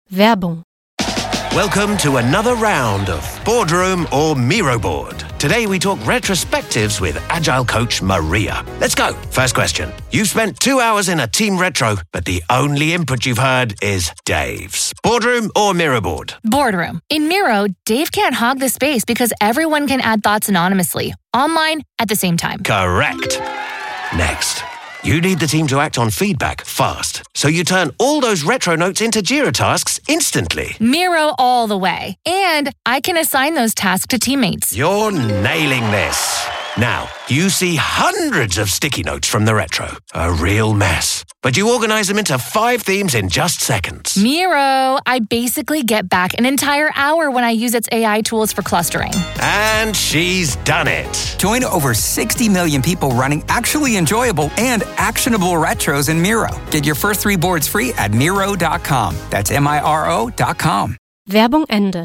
Werbung. Welcome to another round of Boardroom or Miro Board. Today we talk retrospectives with Agile coach Maria. Let's go. First question. You've spent 2 hours in a team retro, but the only input you've heard is Dave's. Boardroom or Miro Board? Boardroom. In Miro, Dave can't hog the space because everyone can add thoughts anonymously, online, at the same time. Correct. Next. You need the team to act on feedback fast, so you turn all those retro notes into Jira tasks instantly. Miro all the way. And I can assign those tasks to teammates. You're nailing this. Now, you see hundreds of sticky notes from the retro. A real mess. But you organize them into 5 themes in just seconds. Miro, I basically get back an entire hour when I use its AI tools for clustering. And she's done it. Join over 60 million people running actually enjoyable and actionable retros in Miro. Get your first 3 boards free at Miro.com. That's Miro.com. Werbung Ende.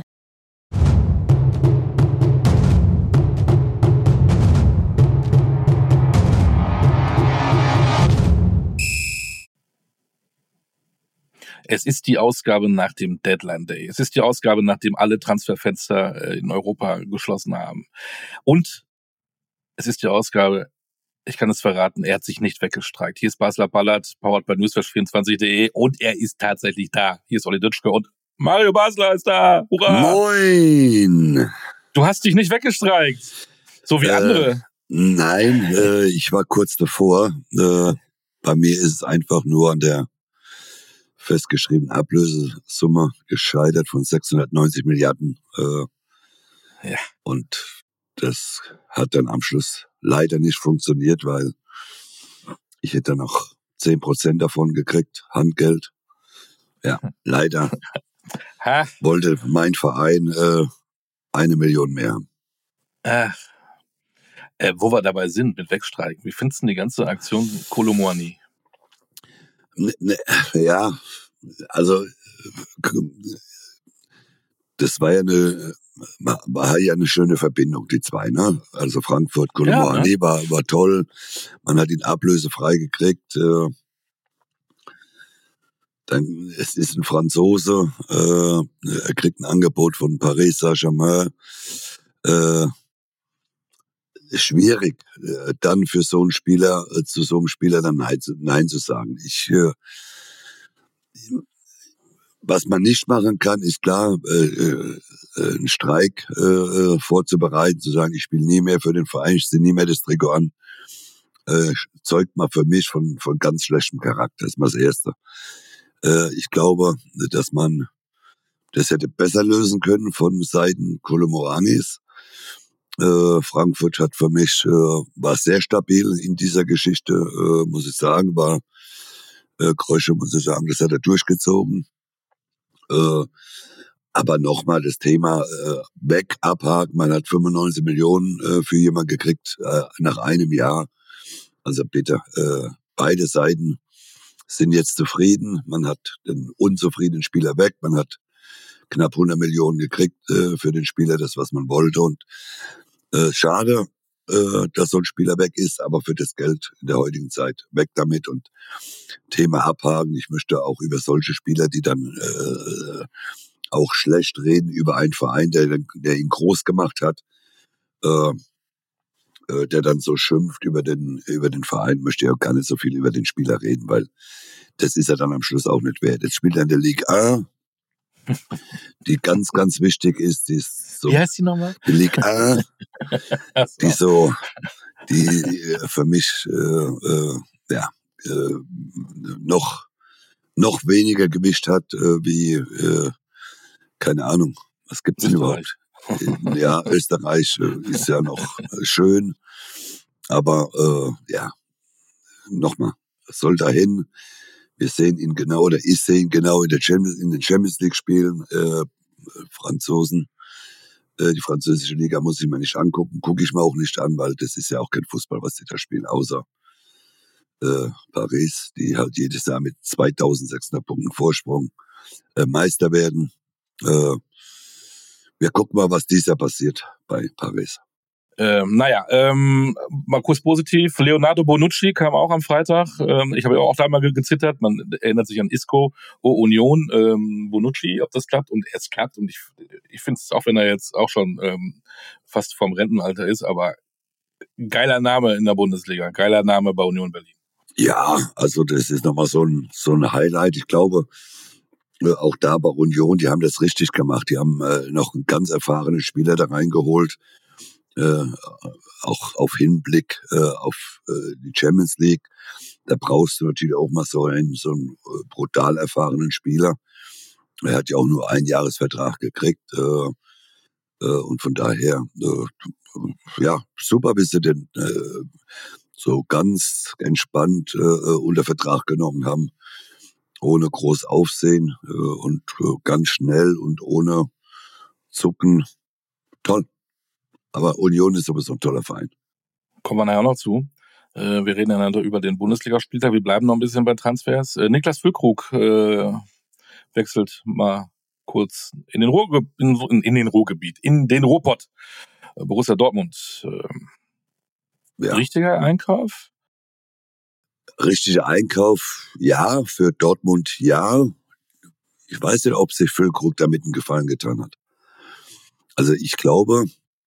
Es ist die Ausgabe nach dem Deadline Day. Es ist die Ausgabe, nachdem alle Transferfenster in Europa geschlossen haben. Und es ist die Ausgabe, ich kann es verraten, er hat sich nicht weggestreikt. Hier ist Basler Ballert, powered by newsflash24.de und er ist tatsächlich da. Hier ist Olli Dütschke und Mario Basler ist da. Hurra! Moin! Du hast dich nicht weggestreikt, so wie andere. Nein, ich war kurz davor. Bei mir ist es einfach nur an der festgeschriebenen Ablösesumme gescheitert von 690 Milliarden. Ja. Und das hat dann am Schluss leider nicht funktioniert, weil ich hätte noch 10% davon gekriegt, Handgeld. Ja, leider wollte mein Verein 1 Million mehr haben. Ach. Wo wir dabei sind mit Wegstreiken, wie findest du die ganze Aktion Kolo Muani? Ja, also das war ja eine schöne Verbindung, die zwei, ne? Also Frankfurt, Kolo Muani war toll. Man hat ihn ablösefrei gekriegt. Dann es ist ein Franzose, er kriegt ein Angebot von Paris Saint-Germain. Schwierig, dann für so einen Spieler, zu so einem Spieler dann Nein zu sagen. Was man nicht machen kann, ist klar, einen Streik vorzubereiten, zu sagen, ich spiele nie mehr für den Verein, ich ziehe nie mehr das Trikot an, zeugt mal für mich von ganz schlechtem Charakter. Das ist mal das Erste. Ich glaube, dass man das hätte besser lösen können von Seiten Kolo Muanis. Frankfurt hat für mich, war sehr stabil in dieser Geschichte, muss ich sagen, war Krösche, muss ich sagen, das hat er durchgezogen. Aber nochmal das Thema weg, abhaken, man hat 95 Millionen für jemanden gekriegt nach einem Jahr. Also bitte, beide Seiten sind jetzt zufrieden, man hat den unzufriedenen Spieler weg, man hat knapp 100 Millionen gekriegt für den Spieler, das was man wollte und schade, dass so ein Spieler weg ist, aber für das Geld in der heutigen Zeit weg damit und Thema abhaken. Ich möchte auch über solche Spieler, die dann auch schlecht reden über einen Verein, der ihn groß gemacht hat, der dann so schimpft über den Verein, möchte ja gar nicht so viel über den Spieler reden, weil das ist er dann am Schluss auch nicht wert. Jetzt spielt er in der Ligue A, die ganz, ganz wichtig ist, die ist so. Wie heißt die nochmal? Die Ligue A, die für mich, noch weniger Gewicht hat, wie, keine Ahnung, was gibt's denn überhaupt? Ja, Österreich ist ja noch schön, aber, nochmal, es soll dahin. Wir sehen ihn genau, oder ich sehe ihn genau in den Champions League Spielen, Franzosen. Die französische Liga muss ich mir nicht angucken, gucke ich mir auch nicht an, weil das ist ja auch kein Fußball, was die da spielen, außer Paris, die halt jedes Jahr mit 2600 Punkten Vorsprung Meister werden. Wir gucken mal, was dieses Jahr passiert bei Paris. Mal kurz positiv. Leonardo Bonucci kam auch am Freitag. Ich habe ja auch da mal gezittert. Man erinnert sich an Isco, Union, Bonucci, ob das klappt. Und es klappt. Und ich finde es, auch wenn er jetzt auch schon fast vom Rentenalter ist, aber geiler Name in der Bundesliga. Geiler Name bei Union Berlin. Ja, also das ist nochmal so ein Highlight. Ich glaube, auch da bei Union, die haben das richtig gemacht. Die haben noch einen ganz erfahrenen Spieler da reingeholt. Auch auf Hinblick auf die Champions League. Da brauchst du natürlich auch mal so einen brutal erfahrenen Spieler. Er hat ja auch nur einen Jahresvertrag gekriegt. Und von daher, super, wie sie den so ganz entspannt unter Vertrag genommen haben, ohne groß Aufsehen und ganz schnell und ohne Zucken. Toll. Aber Union ist sowieso ein toller Verein. Kommen wir nachher noch zu. Wir reden einander über den Bundesligaspieltag. Wir bleiben noch ein bisschen bei Transfers. Niklas Füllkrug wechselt mal kurz in den Ruhrgebiet, in den Ruhrpott. Borussia Dortmund. Richtiger Einkauf? Richtiger Einkauf, ja. Für Dortmund, ja. Ich weiß nicht, ob sich Füllkrug damit einen Gefallen getan hat. Also ich glaube,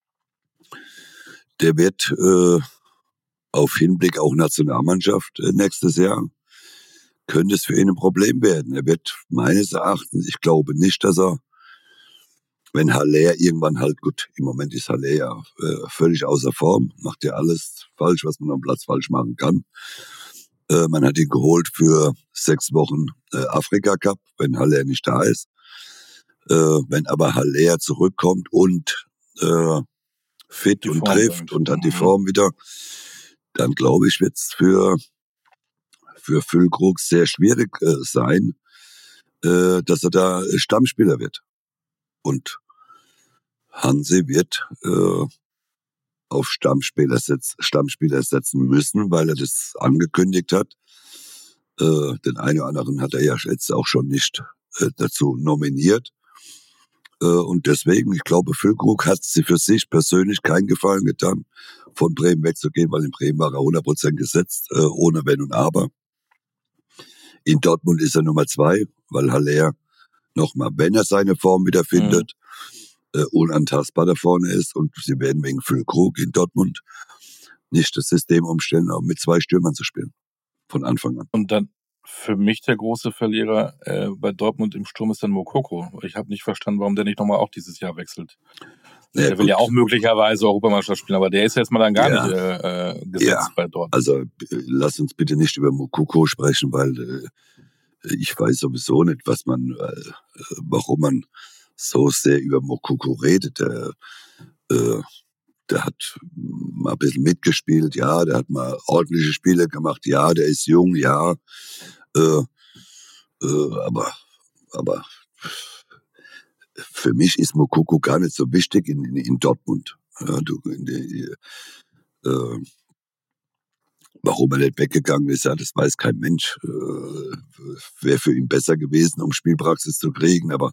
der wird auf Hinblick auch Nationalmannschaft nächstes Jahr, könnte es für ihn ein Problem werden. Er wird meines Erachtens, ich glaube nicht, dass er, wenn Haller irgendwann halt, gut, im Moment ist Haller ja völlig außer Form, macht ja alles falsch, was man am Platz falsch machen kann. Man hat ihn geholt für 6 Wochen Afrika Cup, wenn Haller nicht da ist. Wenn aber Haller zurückkommt und fit die und Form trifft und hat die Form wieder, dann glaube ich, wird es für Füllkrug sehr schwierig sein, dass er da Stammspieler wird. Und Hansi wird auf Stammspieler setzen müssen, weil er das angekündigt hat. Den einen oder anderen hat er ja jetzt auch schon nicht dazu nominiert. Und deswegen, ich glaube, Füllkrug hat sie für sich persönlich keinen Gefallen getan, von Bremen wegzugehen, weil in Bremen war er 100% gesetzt, ohne Wenn und Aber. In Dortmund ist er Nummer 2, weil Haller nochmal, wenn er seine Form wieder findet, unantastbar da vorne ist. Und sie werden wegen Füllkrug in Dortmund nicht das System umstellen, auch mit 2 Stürmern zu spielen. Von Anfang an. Und dann für mich der große Verlierer bei Dortmund im Sturm ist dann Moukoko. Ich habe nicht verstanden, warum der nicht nochmal auch dieses Jahr wechselt. Ja, der will ja auch möglicherweise Europameisterschaft spielen, aber der ist jetzt mal dann gar nicht gesetzt bei Dortmund. Also lass uns bitte nicht über Moukoko sprechen, weil ich weiß sowieso nicht, warum man so sehr über Moukoko redet. Der hat mal ein bisschen mitgespielt, ja, der hat mal ordentliche Spiele gemacht, ja, der ist jung, ja, aber für mich ist Moukoko gar nicht so wichtig in Dortmund. Ja, warum er nicht weggegangen ist, ja, das weiß kein Mensch. Wäre für ihn besser gewesen, um Spielpraxis zu kriegen, aber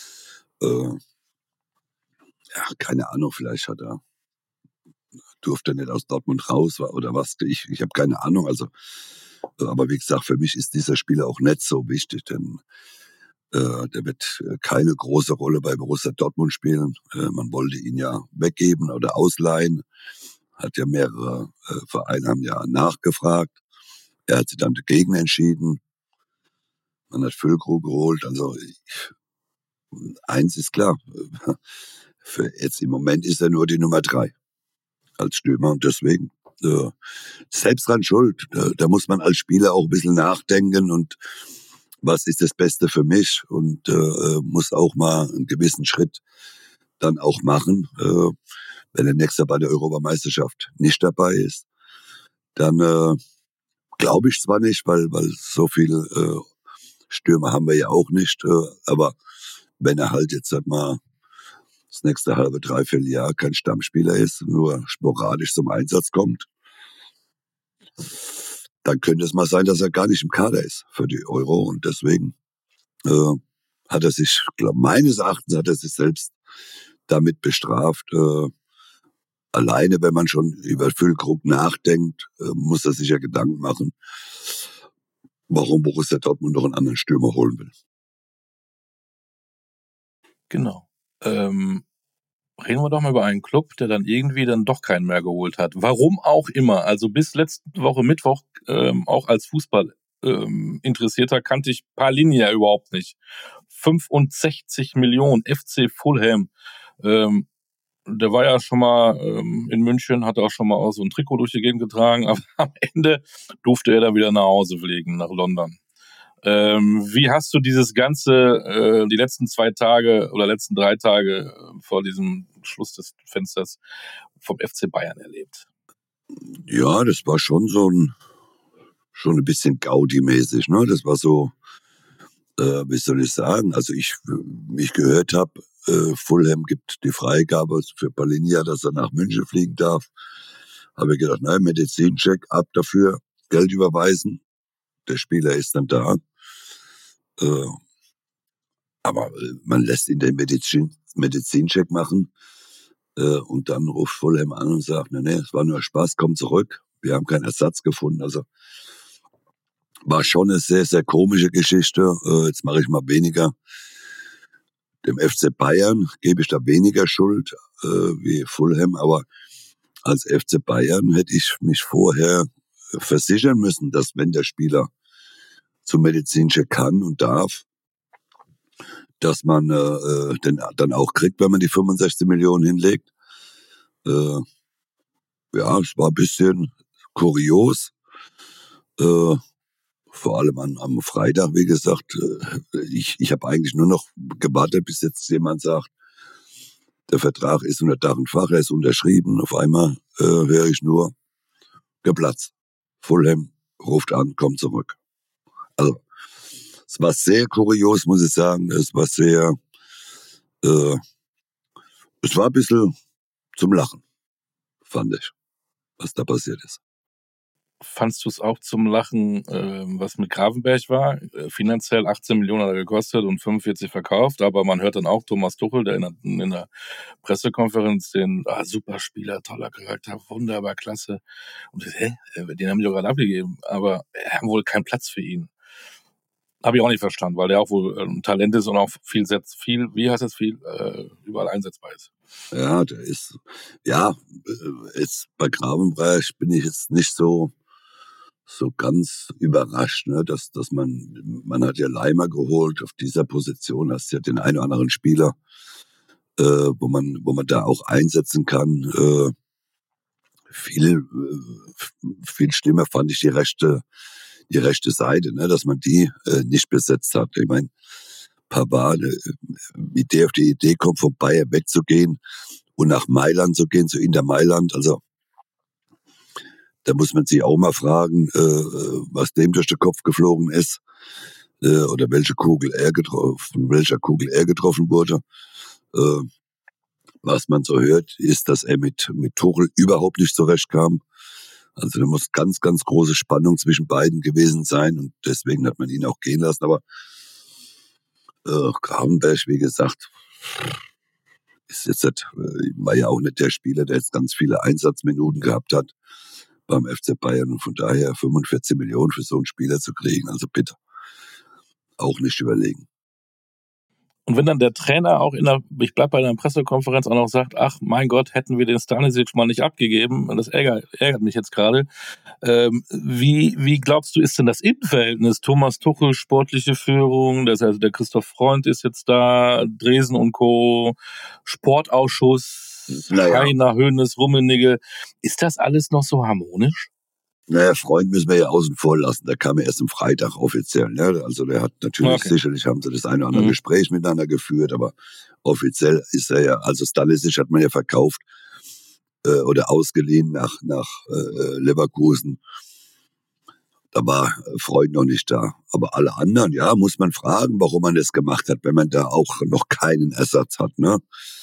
keine Ahnung, vielleicht durfte er nicht aus Dortmund raus oder was. Ich habe keine Ahnung. Also, aber wie gesagt, für mich ist dieser Spieler auch nicht so wichtig, denn der wird keine große Rolle bei Borussia Dortmund spielen. Man wollte ihn ja weggeben oder ausleihen. Hat ja mehrere Vereine haben ja nachgefragt. Er hat sich dann dagegen entschieden. Man hat Füllkrug geholt. Also eins ist klar. Für jetzt im Moment ist er nur die Nummer 3 als Stürmer und deswegen selbst dran schuld. Da muss man als Spieler auch ein bisschen nachdenken und was ist das Beste für mich und muss auch mal einen gewissen Schritt dann auch machen. Wenn er nächstes Jahr bei der Europameisterschaft nicht dabei ist, dann glaube ich zwar nicht, weil so viele Stürmer haben wir ja auch nicht, aber wenn er halt jetzt mal das nächste halbe, dreiviertel Jahr kein Stammspieler ist, nur sporadisch zum Einsatz kommt, dann könnte es mal sein, dass er gar nicht im Kader ist für die Euro und deswegen hat er sich, meines Erachtens hat er sich selbst damit bestraft, alleine, wenn man schon über Füllkrug nachdenkt, muss er sich ja Gedanken machen, warum Borussia Dortmund noch einen anderen Stürmer holen will. Genau. Reden wir doch mal über einen Club, der dann irgendwie dann doch keinen mehr geholt hat. Warum auch immer. Also bis letzte Woche Mittwoch, auch als Fußball Interessierter, kannte ich Palhinha überhaupt nicht. 65 Millionen FC Fulham. Der war ja schon mal in München, hat auch schon mal auch so ein Trikot durch die Gegend getragen, aber am Ende durfte er dann wieder nach Hause fliegen, nach London. Wie hast du dieses ganze, die letzten 2 Tage oder letzten 3 Tage vor diesem Schluss des Fensters vom FC Bayern erlebt? Ja, das war schon schon ein bisschen Gaudi-mäßig, ne? Das war so, wie soll ich sagen, also ich gehört habe, Fulham gibt die Freigabe für Palhinha, dass er nach München fliegen darf. Habe ich gedacht, nein, Medizincheck, ab dafür, Geld überweisen. Der Spieler ist dann da. Aber man lässt ihn den Medizincheck machen und dann ruft Fulham an und sagt, nee, es war nur Spaß, komm zurück. Wir haben keinen Ersatz gefunden. Also war schon eine sehr, sehr komische Geschichte. Jetzt mache ich mal weniger. Dem FC Bayern gebe ich da weniger Schuld wie Fulham, aber als FC Bayern hätte ich mich vorher versichern müssen, dass wenn der Spieler zum Medizincheck kann und darf, dass man den dann auch kriegt, wenn man die 65 Millionen hinlegt. Ja, es war ein bisschen kurios. Vor allem am Freitag, wie gesagt, ich habe eigentlich nur noch gewartet, bis jetzt jemand sagt, der Vertrag ist unter Dach und Fach, er ist unterschrieben. Auf einmal höre ich nur, geplatzt. Fulham ruft an, kommt zurück. Also, es war sehr kurios, muss ich sagen. Es war sehr, es war ein bisschen zum Lachen, fand ich, was da passiert ist. Fandst du es auch zum Lachen, was mit Gravenberch war? Finanziell 18 Millionen hat er gekostet und 45 verkauft, aber man hört dann auch Thomas Tuchel, der in der Pressekonferenz den super Spieler, toller Charakter, wunderbar, klasse. Und den haben die doch gerade abgegeben, aber haben wohl keinen Platz für ihn. Habe ich auch nicht verstanden, weil der auch wohl Talent ist und auch viel, wie heißt das, überall einsetzbar ist. Ja, der ist, jetzt bei Gravenberch bin ich jetzt nicht so ganz überrascht, ne, dass man hat ja Leimer geholt auf dieser Position, hast ja den einen oder anderen Spieler, wo man da auch einsetzen kann. Viel schlimmer fand ich die rechte Seite, ne, dass man die nicht besetzt hat. Ich meine, Pavard, wie der auf die Idee kommt, von Bayern wegzugehen und nach Mailand zu gehen, zu Inter Mailand, also da muss man sich auch mal fragen, was dem durch den Kopf geflogen ist oder von welcher Kugel er getroffen wurde. Was man so hört, ist, dass er mit Tuchel überhaupt nicht zurechtkam. Also da muss ganz, ganz große Spannung zwischen beiden gewesen sein und deswegen hat man ihn auch gehen lassen. Aber Gravenberch, wie gesagt, war ja auch nicht der Spieler, der jetzt ganz viele Einsatzminuten gehabt hat beim FC Bayern und von daher 45 Millionen für so einen Spieler zu kriegen, also bitte auch nicht überlegen. Und wenn dann der Trainer auch ich bleib bei einer Pressekonferenz auch noch sagt, ach mein Gott, hätten wir den Stanisic mal nicht abgegeben, und das ärgert mich jetzt gerade. Wie glaubst du, ist denn das Innenverhältnis? Thomas Tuchel, sportliche Führung, also der Christoph Freund ist jetzt da, Dresen und Co., Sportausschuss, Heiner, Hoeneß, Rummenigge. Ist das alles noch so harmonisch? Naja, Freund müssen wir ja außen vor lassen. Der kam ja erst am Freitag offiziell. Ne? Also der hat natürlich, sicherlich haben sie das eine oder andere Gespräch miteinander geführt, aber offiziell ist er ja, also Stanisic hat man ja verkauft oder ausgeliehen nach Leverkusen. Da war Freund noch nicht da. Aber alle anderen, ja, muss man fragen, warum man das gemacht hat, wenn man da auch noch keinen Ersatz hat. Ne?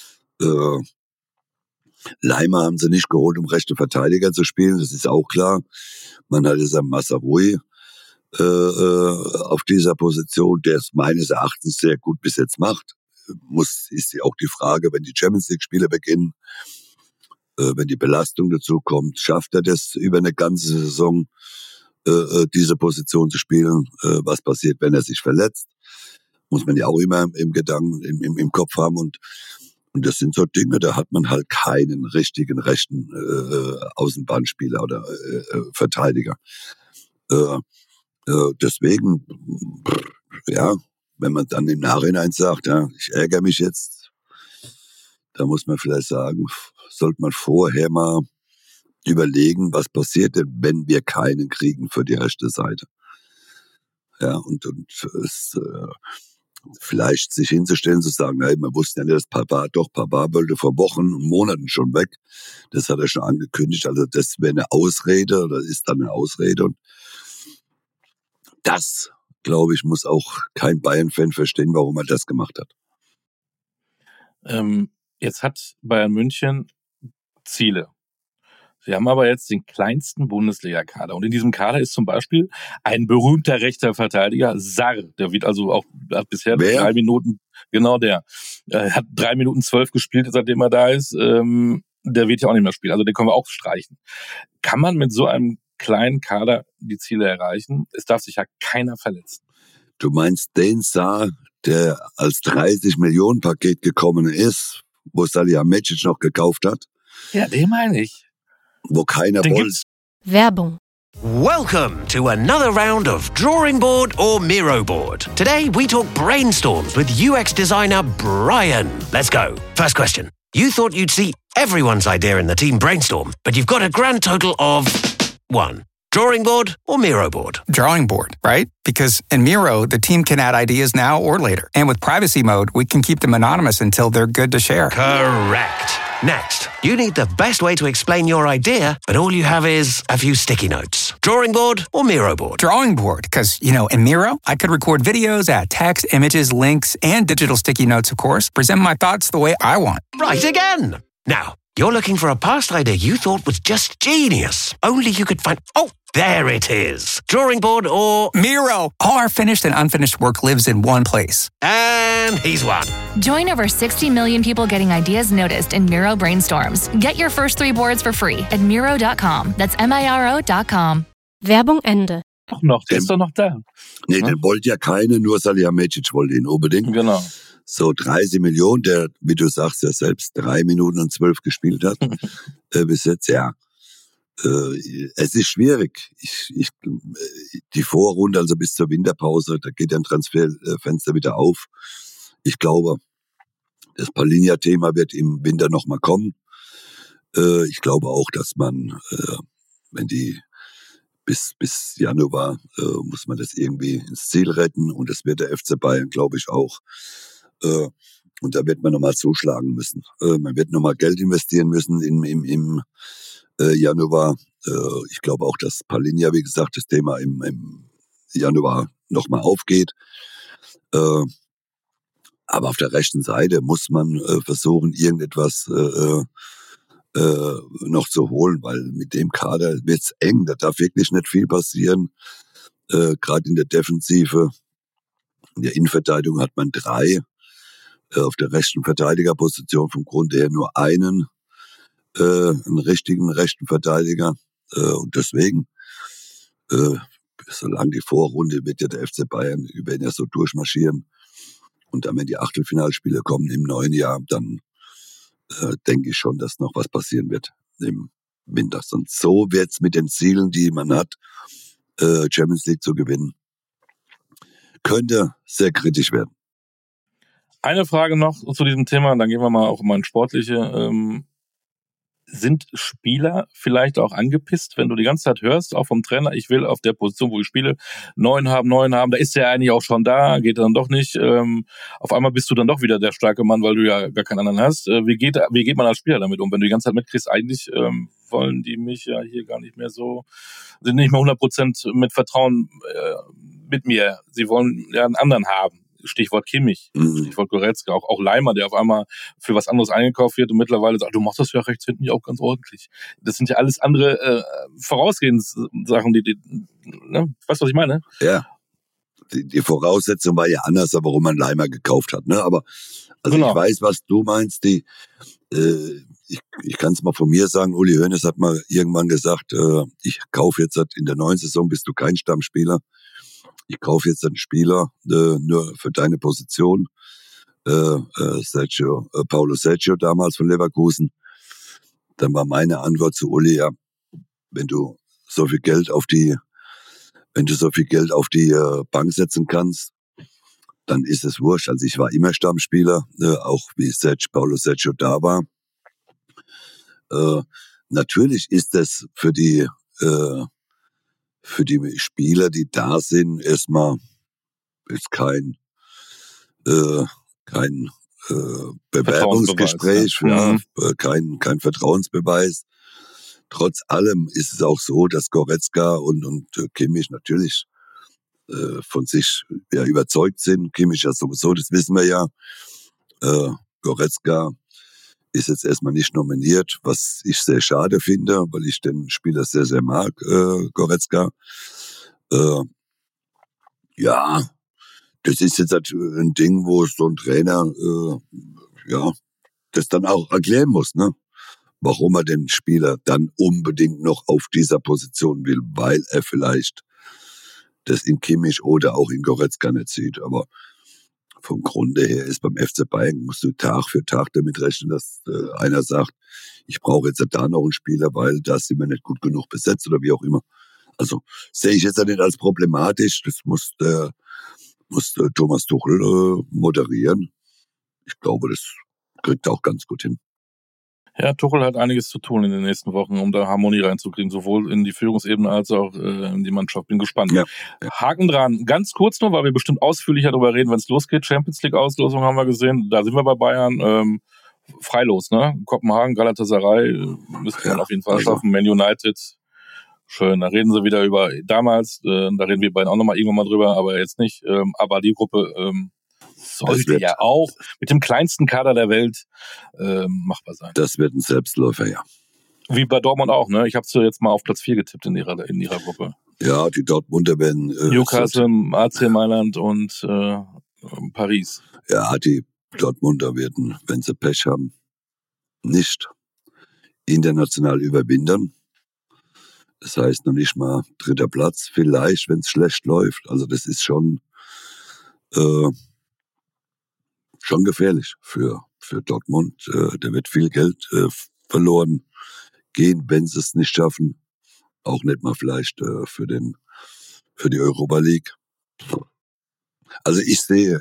Leimer haben sie nicht geholt, um rechte Verteidiger zu spielen, das ist auch klar. Man hat jetzt am Mazraoui auf dieser Position, der es meines Erachtens sehr gut bis jetzt macht. Ist ja auch die Frage, wenn die Champions League Spiele beginnen, Wenn die Belastung dazu kommt, schafft er das über eine ganze Saison, diese Position zu spielen. Was passiert, wenn er sich verletzt? Muss man ja auch immer im Gedanken, im Kopf haben. Und das sind so Dinge, da hat man halt keinen richtigen rechten Außenbahnspieler oder Verteidiger. Deswegen, ja, wenn man dann im Nachhinein sagt, ja, ich ärgere mich jetzt, da muss man vielleicht sagen, sollte man vorher mal überlegen, was passiert denn, wenn wir keinen kriegen für die rechte Seite. Ja, und es, vielleicht sich hinzustellen, zu sagen, hey, wir wussten ja nicht, dass Pavard wollte vor Wochen und Monaten schon weg. Das hat er schon angekündigt. Also das wäre eine Ausrede oder ist dann eine Ausrede. Und das, glaube ich, muss auch kein Bayern-Fan verstehen, warum er das gemacht hat. Jetzt hat Bayern München Ziele. Sie haben aber jetzt den kleinsten Bundesliga-Kader. Und in diesem Kader ist zum Beispiel ein berühmter rechter Verteidiger, Sarr. Der wird also auch, hat bisher 3 Minuten, genau der, hat 3 Minuten 12 gespielt, seitdem er da ist. Der wird ja auch nicht mehr spielen. Also den können wir auch streichen. Kann man mit so einem kleinen Kader die Ziele erreichen? Es darf sich ja keiner verletzen. Du meinst den Sarr, der als 30-Millionen-Paket gekommen ist, wo Salihamidzic noch gekauft hat? Ja, den meine ich. Wo keiner wollte. Werbung. Welcome to another round of Drawing Board or Miro Board. Today we talk brainstorms with UX designer Brian. Let's go. First question. You thought you'd see everyone's idea in the team brainstorm, but you've got a grand total of 1. Drawing board or Miro board? Drawing board, right? Because in Miro, the team can add ideas now or later. And with privacy mode, we can keep them anonymous until they're good to share. Correct. Next, you need the best way to explain your idea, but all you have is a few sticky notes. Drawing board or Miro board? Drawing board, because, in Miro, I could record videos, add text, images, links, and digital sticky notes, of course, present my thoughts the way I want. Right again. Now, you're looking for a past idea you thought was just genius. Only you could find... Oh, there it is. Drawing board or... Miro! All our finished and unfinished work lives in one place. And he's won. Join over 60 million people getting ideas noticed in Miro brainstorms. Get your first 3 boards for free at Miro.com. That's Miro.com. Werbung Ende. Doch noch, der ist doch noch da. Nee, den wollte ja keiner, nur Salihamidzic wollte ihn unbedingt. Genau. So 30 Millionen, der, wie du sagst, ja selbst 3 Minuten und 12 gespielt hat. Bis jetzt, ja. Es ist schwierig. Die Vorrunde, also bis zur Winterpause, da geht ein Transferfenster wieder auf. Ich glaube, das Palhinha-Thema wird im Winter nochmal kommen. Ich glaube auch, dass man, wenn die bis Januar, muss man das irgendwie ins Ziel retten. Und das wird der FC Bayern, glaube ich, auch. Und da wird man nochmal zuschlagen müssen. Man wird nochmal Geld investieren müssen im Januar. Ich glaube auch, dass Palhinha, wie gesagt, das Thema im Januar nochmal aufgeht. Aber auf der rechten Seite muss man versuchen, irgendetwas noch zu holen, weil mit dem Kader wird's eng. Da darf wirklich nicht viel passieren. Gerade in der Defensive, in der Innenverteidigung hat man 3. Auf der rechten Verteidigerposition vom Grund her nur einen richtigen rechten Verteidiger. Und deswegen, solange die Vorrunde wird ja der FC Bayern über ihn ja so durchmarschieren. Und dann, wenn die Achtelfinalspiele kommen im neuen Jahr, dann denke ich schon, dass noch was passieren wird im Winter. Und so wird's mit den Zielen, die man hat, Champions League zu gewinnen, könnte sehr kritisch werden. Eine Frage noch zu diesem Thema, dann gehen wir mal auch mal ins Sportliche. Sind Spieler vielleicht auch angepisst, wenn du die ganze Zeit hörst, auch vom Trainer, ich will auf der Position, wo ich spiele, 9 haben, da ist der eigentlich auch schon da, geht dann doch nicht. Auf einmal bist du dann doch wieder der starke Mann, weil du ja gar keinen anderen hast. Wie geht man als Spieler damit um, wenn du die ganze Zeit mitkriegst, eigentlich wollen die mich ja hier gar nicht mehr so, sind nicht mehr 100% mit Vertrauen mit mir. Sie wollen ja einen anderen haben. Stichwort Kimmich, Stichwort Goretzka, auch Leimer, der auf einmal für was anderes eingekauft wird und mittlerweile sagt, du machst das ja rechts hinten ja auch ganz ordentlich. Das sind ja alles andere Vorausgehenssachen, ne? Weißt du, was ich meine? Ja, die Voraussetzung war ja anders, warum man Leimer gekauft hat. Ne? Aber also genau. Ich weiß, was du meinst. Ich kann es mal von mir sagen, Uli Hoeneß hat mal irgendwann gesagt, ich kaufe jetzt in der neuen Saison bist du kein Stammspieler. Ich kaufe jetzt einen Spieler nur für deine Position. Paulo Sergio damals von Leverkusen. Dann war meine Antwort zu Uli, ja, wenn du so viel Geld auf die Bank setzen kannst, dann ist es wurscht. Also ich war immer Stammspieler, auch wie Paulo Sergio da war. Natürlich ist es für die Spieler, die da sind, erstmal ist kein Bewerbungsgespräch, kein Vertrauensbeweis. Trotz allem ist es auch so, dass Goretzka und Kimmich natürlich von sich ja überzeugt sind. Kimmich ja sowieso, das wissen wir ja. Goretzka ist jetzt erstmal nicht nominiert, was ich sehr schade finde, weil ich den Spieler sehr, sehr mag, Goretzka. Ja, das ist jetzt ein Ding, wo so ein Trainer das dann auch erklären muss, ne? Warum er den Spieler dann unbedingt noch auf dieser Position will, weil er vielleicht das in Kimmich oder auch in Goretzka nicht sieht. Aber vom Grunde her ist beim FC Bayern, musst du Tag für Tag damit rechnen, dass einer sagt, ich brauche jetzt da noch einen Spieler, weil da sind wir nicht gut genug besetzt oder wie auch immer. Also sehe ich jetzt nicht als problematisch. Das muss Thomas Tuchel moderieren. Ich glaube, das kriegt er auch ganz gut hin. Ja, Tuchel hat einiges zu tun in den nächsten Wochen, um da Harmonie reinzukriegen, sowohl in die Führungsebene als auch in die Mannschaft. Bin gespannt. Ja. Haken dran. Ganz kurz nur, weil wir bestimmt ausführlicher darüber reden, wenn es losgeht. Champions League Auslosung haben wir gesehen. Da sind wir bei Bayern. Freilos, ne? Kopenhagen, Galatasaray müsste man auf jeden Fall schaffen. Man United. Schön. Da reden sie wieder über damals. Da reden wir beiden auch nochmal irgendwann mal drüber, aber jetzt nicht. Aber die Gruppe sollte ja auch mit dem kleinsten Kader der Welt machbar sein. Das wird ein Selbstläufer, ja. Wie bei Dortmund auch, ne? Ich habe sie jetzt mal auf Platz 4 getippt in ihrer Gruppe. Ja, die Dortmunder werden... Newcastle, AC Mailand und Paris. Ja, die Dortmunder werden, wenn sie Pech haben, nicht international überwintern. Das heißt noch nicht mal 3. Platz, vielleicht, wenn es schlecht läuft. Also das ist schon gefährlich für Dortmund. Da wird viel Geld verloren gehen, wenn sie es nicht schaffen. Auch nicht mal vielleicht für die Europa League. Also ich sehe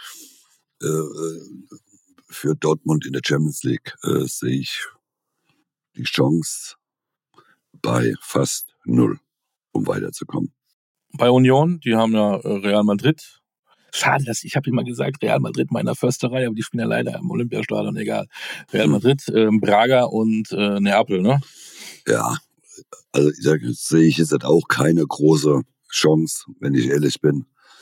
für Dortmund in der Champions League sehe ich die Chance bei fast 0, um weiterzukommen. Bei Union, die haben ja Real Madrid. Schade, ich habe immer gesagt, Real Madrid meiner Försterei, aber die spielen ja leider im Olympiastadion, egal. Real Madrid, Braga und Neapel, ne? Ja, also da sehe ich jetzt auch keine große Chance, wenn ich ehrlich bin,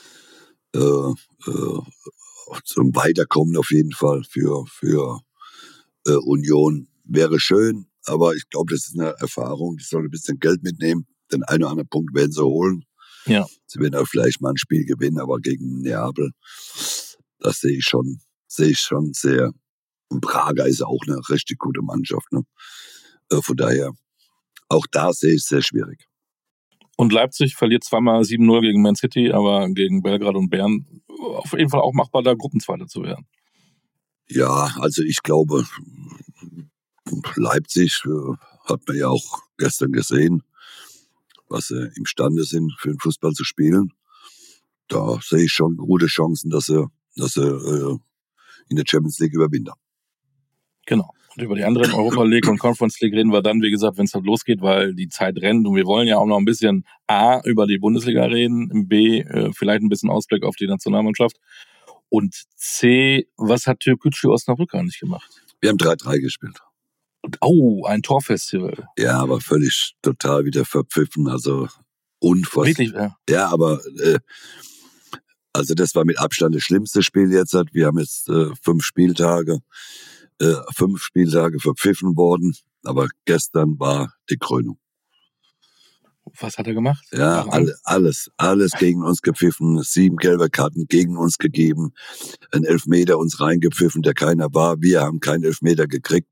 zum Weiterkommen auf jeden Fall für Union. Wäre schön, aber ich glaube, das ist eine Erfahrung, die soll ein bisschen Geld mitnehmen. Den einen oder anderen Punkt werden sie holen. Ja. Sie werden auch vielleicht mal ein Spiel gewinnen, aber gegen Neapel, das sehe ich schon sehr. Und Braga ist auch eine richtig gute Mannschaft, ne? Von daher, auch da sehe ich es sehr schwierig. Und Leipzig verliert zweimal 7-0 gegen Man City, aber gegen Belgrad und Bern auf jeden Fall auch machbar, da Gruppenzweiter zu werden. Ja, also ich glaube, Leipzig hat man ja auch gestern gesehen, was sie imstande sind, für den Fußball zu spielen. Da sehe ich schon gute Chancen, dass sie in der Champions League überwintern. Genau. Und über die anderen Europa League und Conference League reden wir dann, wie gesagt, wenn es halt losgeht, weil die Zeit rennt. Und wir wollen ja auch noch ein bisschen A, über die Bundesliga reden, B, vielleicht ein bisschen Ausblick auf die Nationalmannschaft. Und C, was hat Türkgücü Osnabrück nicht gemacht? Wir haben 3-3 gespielt. Oh, ein Torfestival. Ja, aber völlig total wieder verpfiffen, also unfassbar. Wirklich, ja. Ja, aber also das war mit Abstand das schlimmste Spiel jetzt. Wir haben jetzt 5 Spieltage verpfiffen worden, aber gestern war die Krönung. Was hat er gemacht? Ja, alles gegen uns gepfiffen, 7 gelbe Karten gegen uns gegeben, ein Elfmeter uns reingepfiffen, der keiner war. Wir haben keinen Elfmeter gekriegt.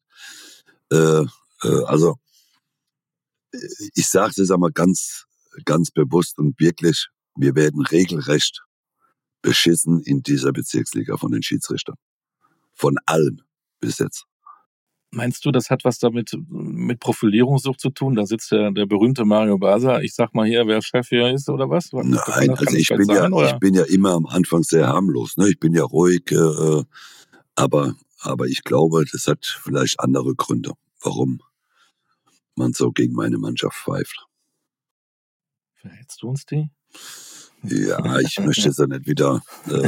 Also ich sage es einmal ganz bewusst und wirklich, wir werden regelrecht beschissen in dieser Bezirksliga von den Schiedsrichtern. Von allen bis jetzt. Meinst du, das hat was damit mit Profilierungssucht zu tun? Da sitzt der berühmte Mario Basler. Ich sag mal hier, wer Chef hier ist oder was? Nein, also ich bin ja immer am Anfang sehr harmlos. Ne? Ich bin ja ruhig, aber ich glaube, das hat vielleicht andere Gründe, warum man so gegen meine Mannschaft pfeift. Verrätst du uns die? Ja, ich möchte jetzt ja nicht wieder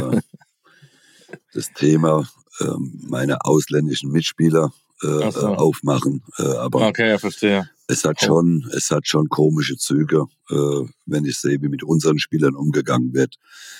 das Thema meiner ausländischen Mitspieler aufmachen. Aber okay, ja, verstehe. Es hat schon komische Züge, wenn ich sehe, wie mit unseren Spielern umgegangen wird.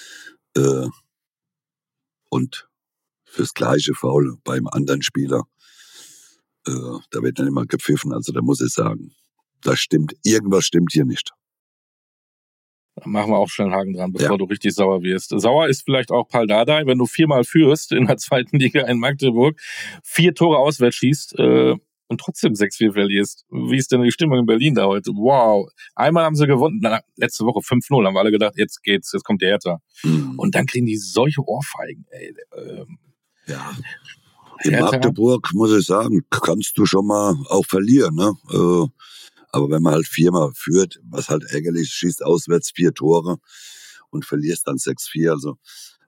Und fürs gleiche Foul beim anderen Spieler, da wird dann immer gepfiffen. Also da muss ich sagen, irgendwas stimmt hier nicht. Da machen wir auch schnell einen Haken dran, bevor du richtig sauer wirst. Sauer ist vielleicht auch Pal Dardai, wenn du 4-mal führst in der 2. Liga in Magdeburg, 4 Tore auswärts schießt und trotzdem 6-4 verlierst. Wie ist denn die Stimmung in Berlin da heute? Wow. Einmal haben sie gewonnen, letzte Woche 5-0, haben wir alle gedacht, jetzt geht's, jetzt kommt die Hertha. Und dann kriegen die solche Ohrfeigen. Ey, ja. In Magdeburg, muss ich sagen, kannst du schon mal auch verlieren, ne? Aber wenn man halt 4-mal führt, was halt ärgerlich, schießt auswärts 4 Tore und verlierst dann 6-4, also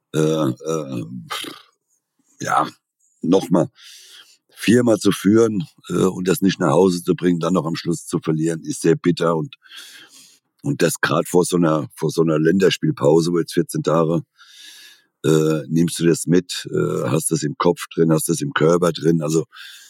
ja, nochmal 4-mal zu führen und das nicht nach Hause zu bringen, dann noch am Schluss zu verlieren, ist sehr bitter und das gerade vor so einer Länderspielpause, wo jetzt 14 Tage nimmst du das mit, hast das im Kopf drin, hast das im Körper drin, also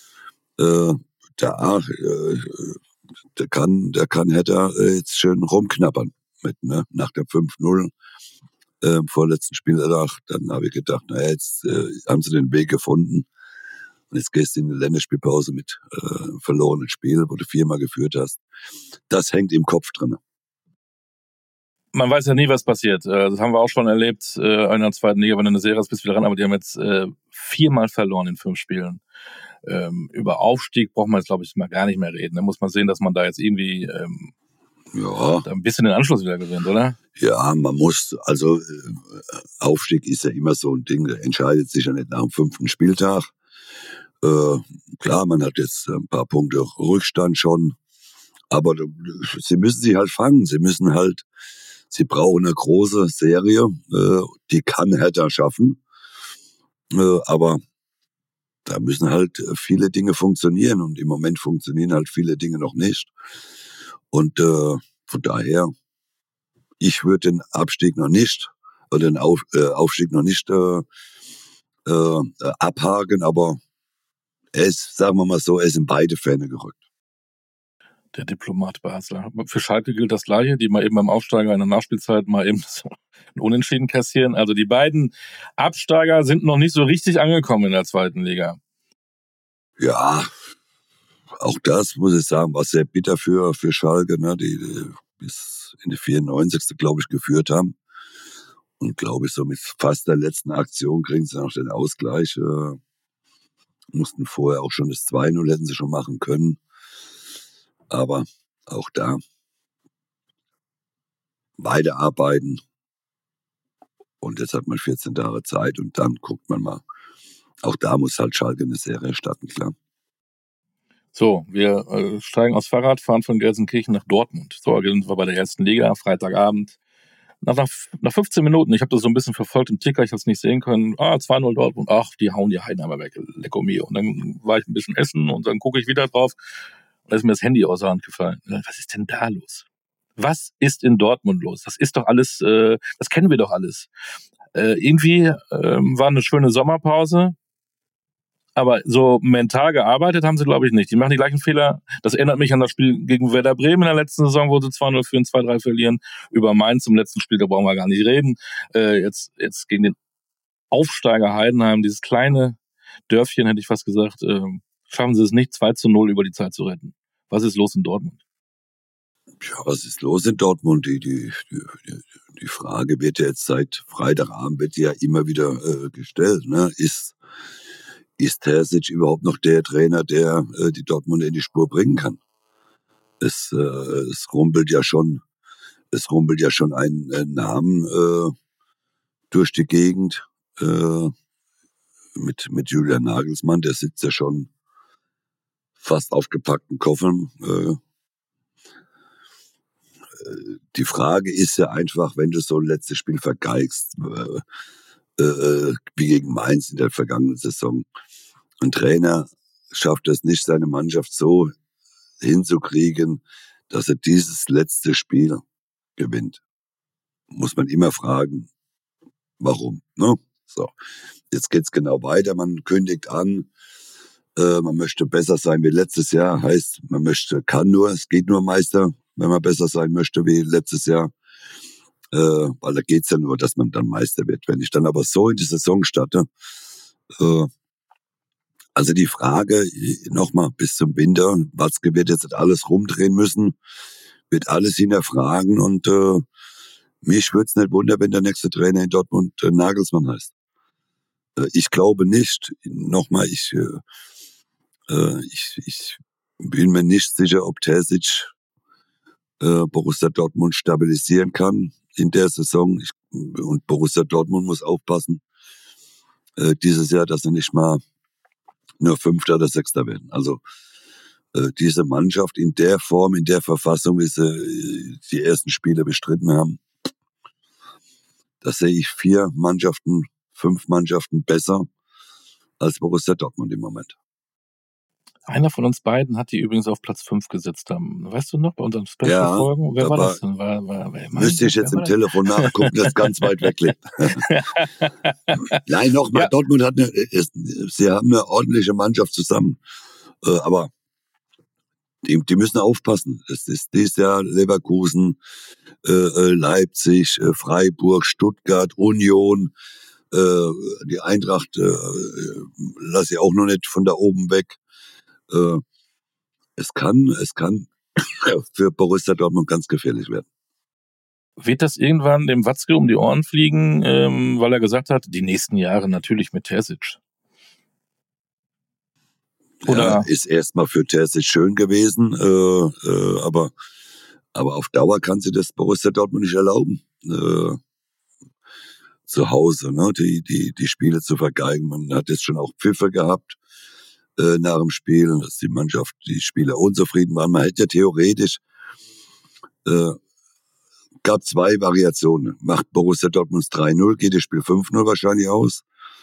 der kann Hertha jetzt schön rumknabbern mit, ne? Nach der 5-0 vorletzten Spieltag, dann habe ich gedacht, naja, jetzt haben sie den Weg gefunden und jetzt gehst du in eine Länderspielpause mit verlorenen Spiel, wo du 4-mal geführt hast. Das hängt im Kopf drin. Man weiß ja nie, was passiert. Das haben wir auch schon erlebt in der 2. Liga, wenn du eine Serie hast, bist du wieder ran, aber die haben jetzt 4-mal verloren in 5 Spielen. Über Aufstieg braucht man jetzt, glaube ich, mal gar nicht mehr reden. Da muss man sehen, dass man da jetzt irgendwie ein bisschen den Anschluss wieder gewinnt, oder? Ja, man muss, also Aufstieg ist ja immer so ein Ding, der entscheidet sich ja nicht nach dem 5. Spieltag. Klar, man hat jetzt ein paar Punkte Rückstand schon, aber sie müssen sich halt fangen. Sie brauchen eine große Serie, die kann Hertha schaffen, aber da müssen halt viele Dinge funktionieren und im Moment funktionieren halt viele Dinge noch nicht. Und von daher, ich würde den Abstieg noch nicht oder den Aufstieg noch nicht abhaken, aber sagen wir mal so, er ist in beide Fähne gerückt. Der Diplomat Basler. Für Schalke gilt das Gleiche, die mal eben beim Aufsteiger in der Nachspielzeit mal eben so ein Unentschieden kassieren. Also die beiden Absteiger sind noch nicht so richtig angekommen in der 2. Liga. Ja, auch das, muss ich sagen, war sehr bitter für Schalke, ne, die bis in die 94. glaube ich geführt haben. Und glaube ich, so mit fast der letzten Aktion kriegen sie noch den Ausgleich. Mussten vorher auch schon das 2-0 hätten sie schon machen können. Aber auch da weiterarbeiten. Und jetzt hat man 14 Tage Zeit und dann guckt man mal. Auch da muss halt Schalke eine Serie starten, klar. So, wir steigen aufs Fahrrad, fahren von Gelsenkirchen nach Dortmund. So, sind wir bei der 1. Liga, Freitagabend. Nach 15 Minuten, ich habe das so ein bisschen verfolgt im Ticker, ich habe es nicht sehen können. 2-0 Dortmund, ach, die hauen die Heidenheimer weg, lecko mio. Und dann war ich ein bisschen essen und dann gucke ich wieder drauf. Da ist mir das Handy aus der Hand gefallen. Was ist denn da los? Was ist in Dortmund los? Das ist doch alles, das kennen wir doch alles. Irgendwie war eine schöne Sommerpause, aber so mental gearbeitet haben sie, glaube ich, nicht. Die machen die gleichen Fehler. Das erinnert mich an das Spiel gegen Werder Bremen in der letzten Saison, wo sie 2-0 führen, 2-3 verlieren. Über Mainz im letzten Spiel, da brauchen wir gar nicht reden. Jetzt gegen den Aufsteiger Heidenheim, dieses kleine Dörfchen, hätte ich fast gesagt, schaffen sie es nicht, 2-0 über die Zeit zu retten. Was ist los in Dortmund? Ja, was ist los in Dortmund? Die Frage wird ja jetzt seit Freitagabend wird ja immer wieder gestellt. Ne? Ist Terzic überhaupt noch der Trainer, der die Dortmunder in die Spur bringen kann? Es rumpelt ja schon ein Namen durch die Gegend mit Julian Nagelsmann. Der sitzt ja schon fast auf gepackten Koffern. Die Frage ist ja einfach, wenn du so ein letztes Spiel vergeigst, wie gegen Mainz in der vergangenen Saison. Ein Trainer schafft es nicht, seine Mannschaft so hinzukriegen, dass er dieses letzte Spiel gewinnt. Muss man immer fragen, warum? Ne? So, jetzt geht's genau weiter. Man kündigt an, man möchte besser sein wie letztes Jahr. Heißt, es geht nur Meister, wenn man besser sein möchte wie letztes Jahr. Weil da geht's ja nur, dass man dann Meister wird. Wenn ich dann aber so in die Saison starte, also die Frage, nochmal bis zum Winter, Watzke wird jetzt alles rumdrehen müssen, wird alles hinterfragen und mich würde es nicht wundern, wenn der nächste Trainer in Dortmund Nagelsmann heißt. Ich glaube nicht, nochmal, ich bin mir nicht sicher, ob Terzic Borussia Dortmund stabilisieren kann in der Saison. Und Borussia Dortmund muss aufpassen, dieses Jahr, dass sie nicht mal nur Fünfter oder Sechster werden. Also diese Mannschaft in der Form, in der Verfassung, wie sie die ersten Spiele bestritten haben, da sehe ich 5 Mannschaften besser als Borussia Dortmund im Moment. Einer von uns beiden hat die übrigens auf Platz 5 gesetzt. Weißt du noch, bei unseren Special-Folgen? Wer war das denn? Müsste ich jetzt im Telefon nachgucken, das ganz weit weg liegt. Nein, nochmal, ja. Dortmund sie haben eine ordentliche Mannschaft zusammen. Aber die müssen aufpassen. Es ist dieses Jahr Leverkusen, Leipzig, Freiburg, Stuttgart, Union, die Eintracht lasse ich auch noch nicht von da oben weg. Es kann für Borussia Dortmund ganz gefährlich werden. Wird das irgendwann dem Watzke um die Ohren fliegen, weil er gesagt hat, die nächsten Jahre natürlich mit Terzic? Oder? Ja, ist erstmal für Terzic schön gewesen, aber auf Dauer kann sie das Borussia Dortmund nicht erlauben, zu Hause, ne, die Spiele zu vergeigen. Man hat jetzt schon auch Pfiffe gehabt nach dem Spiel, dass die Spieler unzufrieden waren. Man hätte ja theoretisch, gab 2 Variationen. Macht Borussia Dortmund 3-0, geht das Spiel 5-0 wahrscheinlich aus.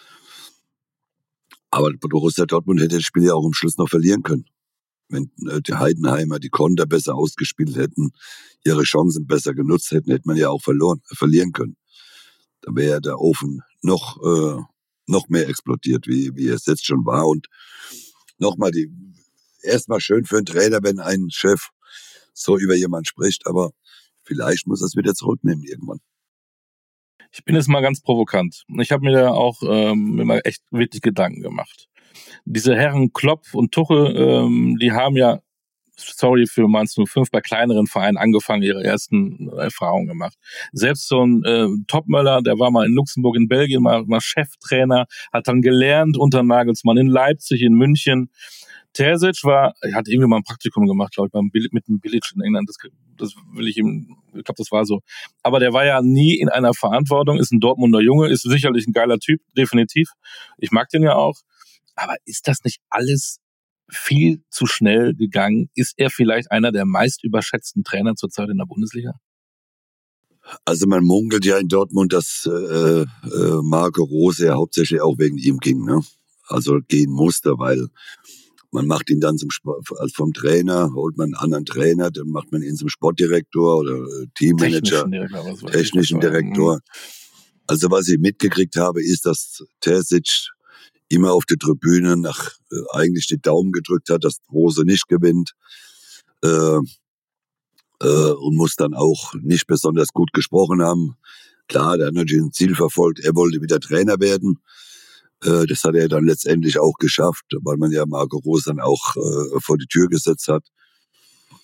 Aber Borussia Dortmund hätte das Spiel ja auch am Schluss noch verlieren können. Wenn die Heidenheimer die Konter besser ausgespielt hätten, ihre Chancen besser genutzt hätten, hätte man ja auch verlieren können. Da wäre ja der Ofen noch mehr explodiert, wie es jetzt schon war. Und nochmal, erstmal schön für einen Trainer, wenn ein Chef so über jemanden spricht, aber vielleicht muss er es wieder zurücknehmen irgendwann. Ich bin jetzt mal ganz provokant. Ich habe mir da auch immer echt wirklich Gedanken gemacht. Diese Herren Klopp und Tuchel, die haben ja, sorry für Mainz 05, bei kleineren Vereinen angefangen, ihre ersten Erfahrungen gemacht. Selbst so ein Topmöller, der war mal in Luxemburg, in Belgien, mal Cheftrainer, hat dann gelernt unter Nagelsmann in Leipzig, in München. Terzic hat irgendwie mal ein Praktikum gemacht, glaube ich, mit dem Bilic in England. Ich glaube, das war so. Aber der war ja nie in einer Verantwortung, ist ein Dortmunder Junge, ist sicherlich ein geiler Typ, definitiv. Ich mag den ja auch. Aber ist das nicht alles viel zu schnell gegangen? Ist er vielleicht einer der meist überschätzten Trainer zurzeit in der Bundesliga? Also man munkelt ja in Dortmund, dass Marco Rose ja hauptsächlich auch wegen ihm ging, ne? Also gehen musste, weil man macht ihn dann vom Trainer, holt man einen anderen Trainer, dann macht man ihn zum Sportdirektor oder Teammanager, technischen Direktor. Also was ich mitgekriegt habe, ist, dass Terzic immer auf der Tribüne eigentlich die Daumen gedrückt hat, dass Rose nicht gewinnt und muss dann auch nicht besonders gut gesprochen haben. Klar, der hat natürlich ein Ziel verfolgt, er wollte wieder Trainer werden. Das hat er dann letztendlich auch geschafft, weil man ja Marco Rose dann auch vor die Tür gesetzt hat.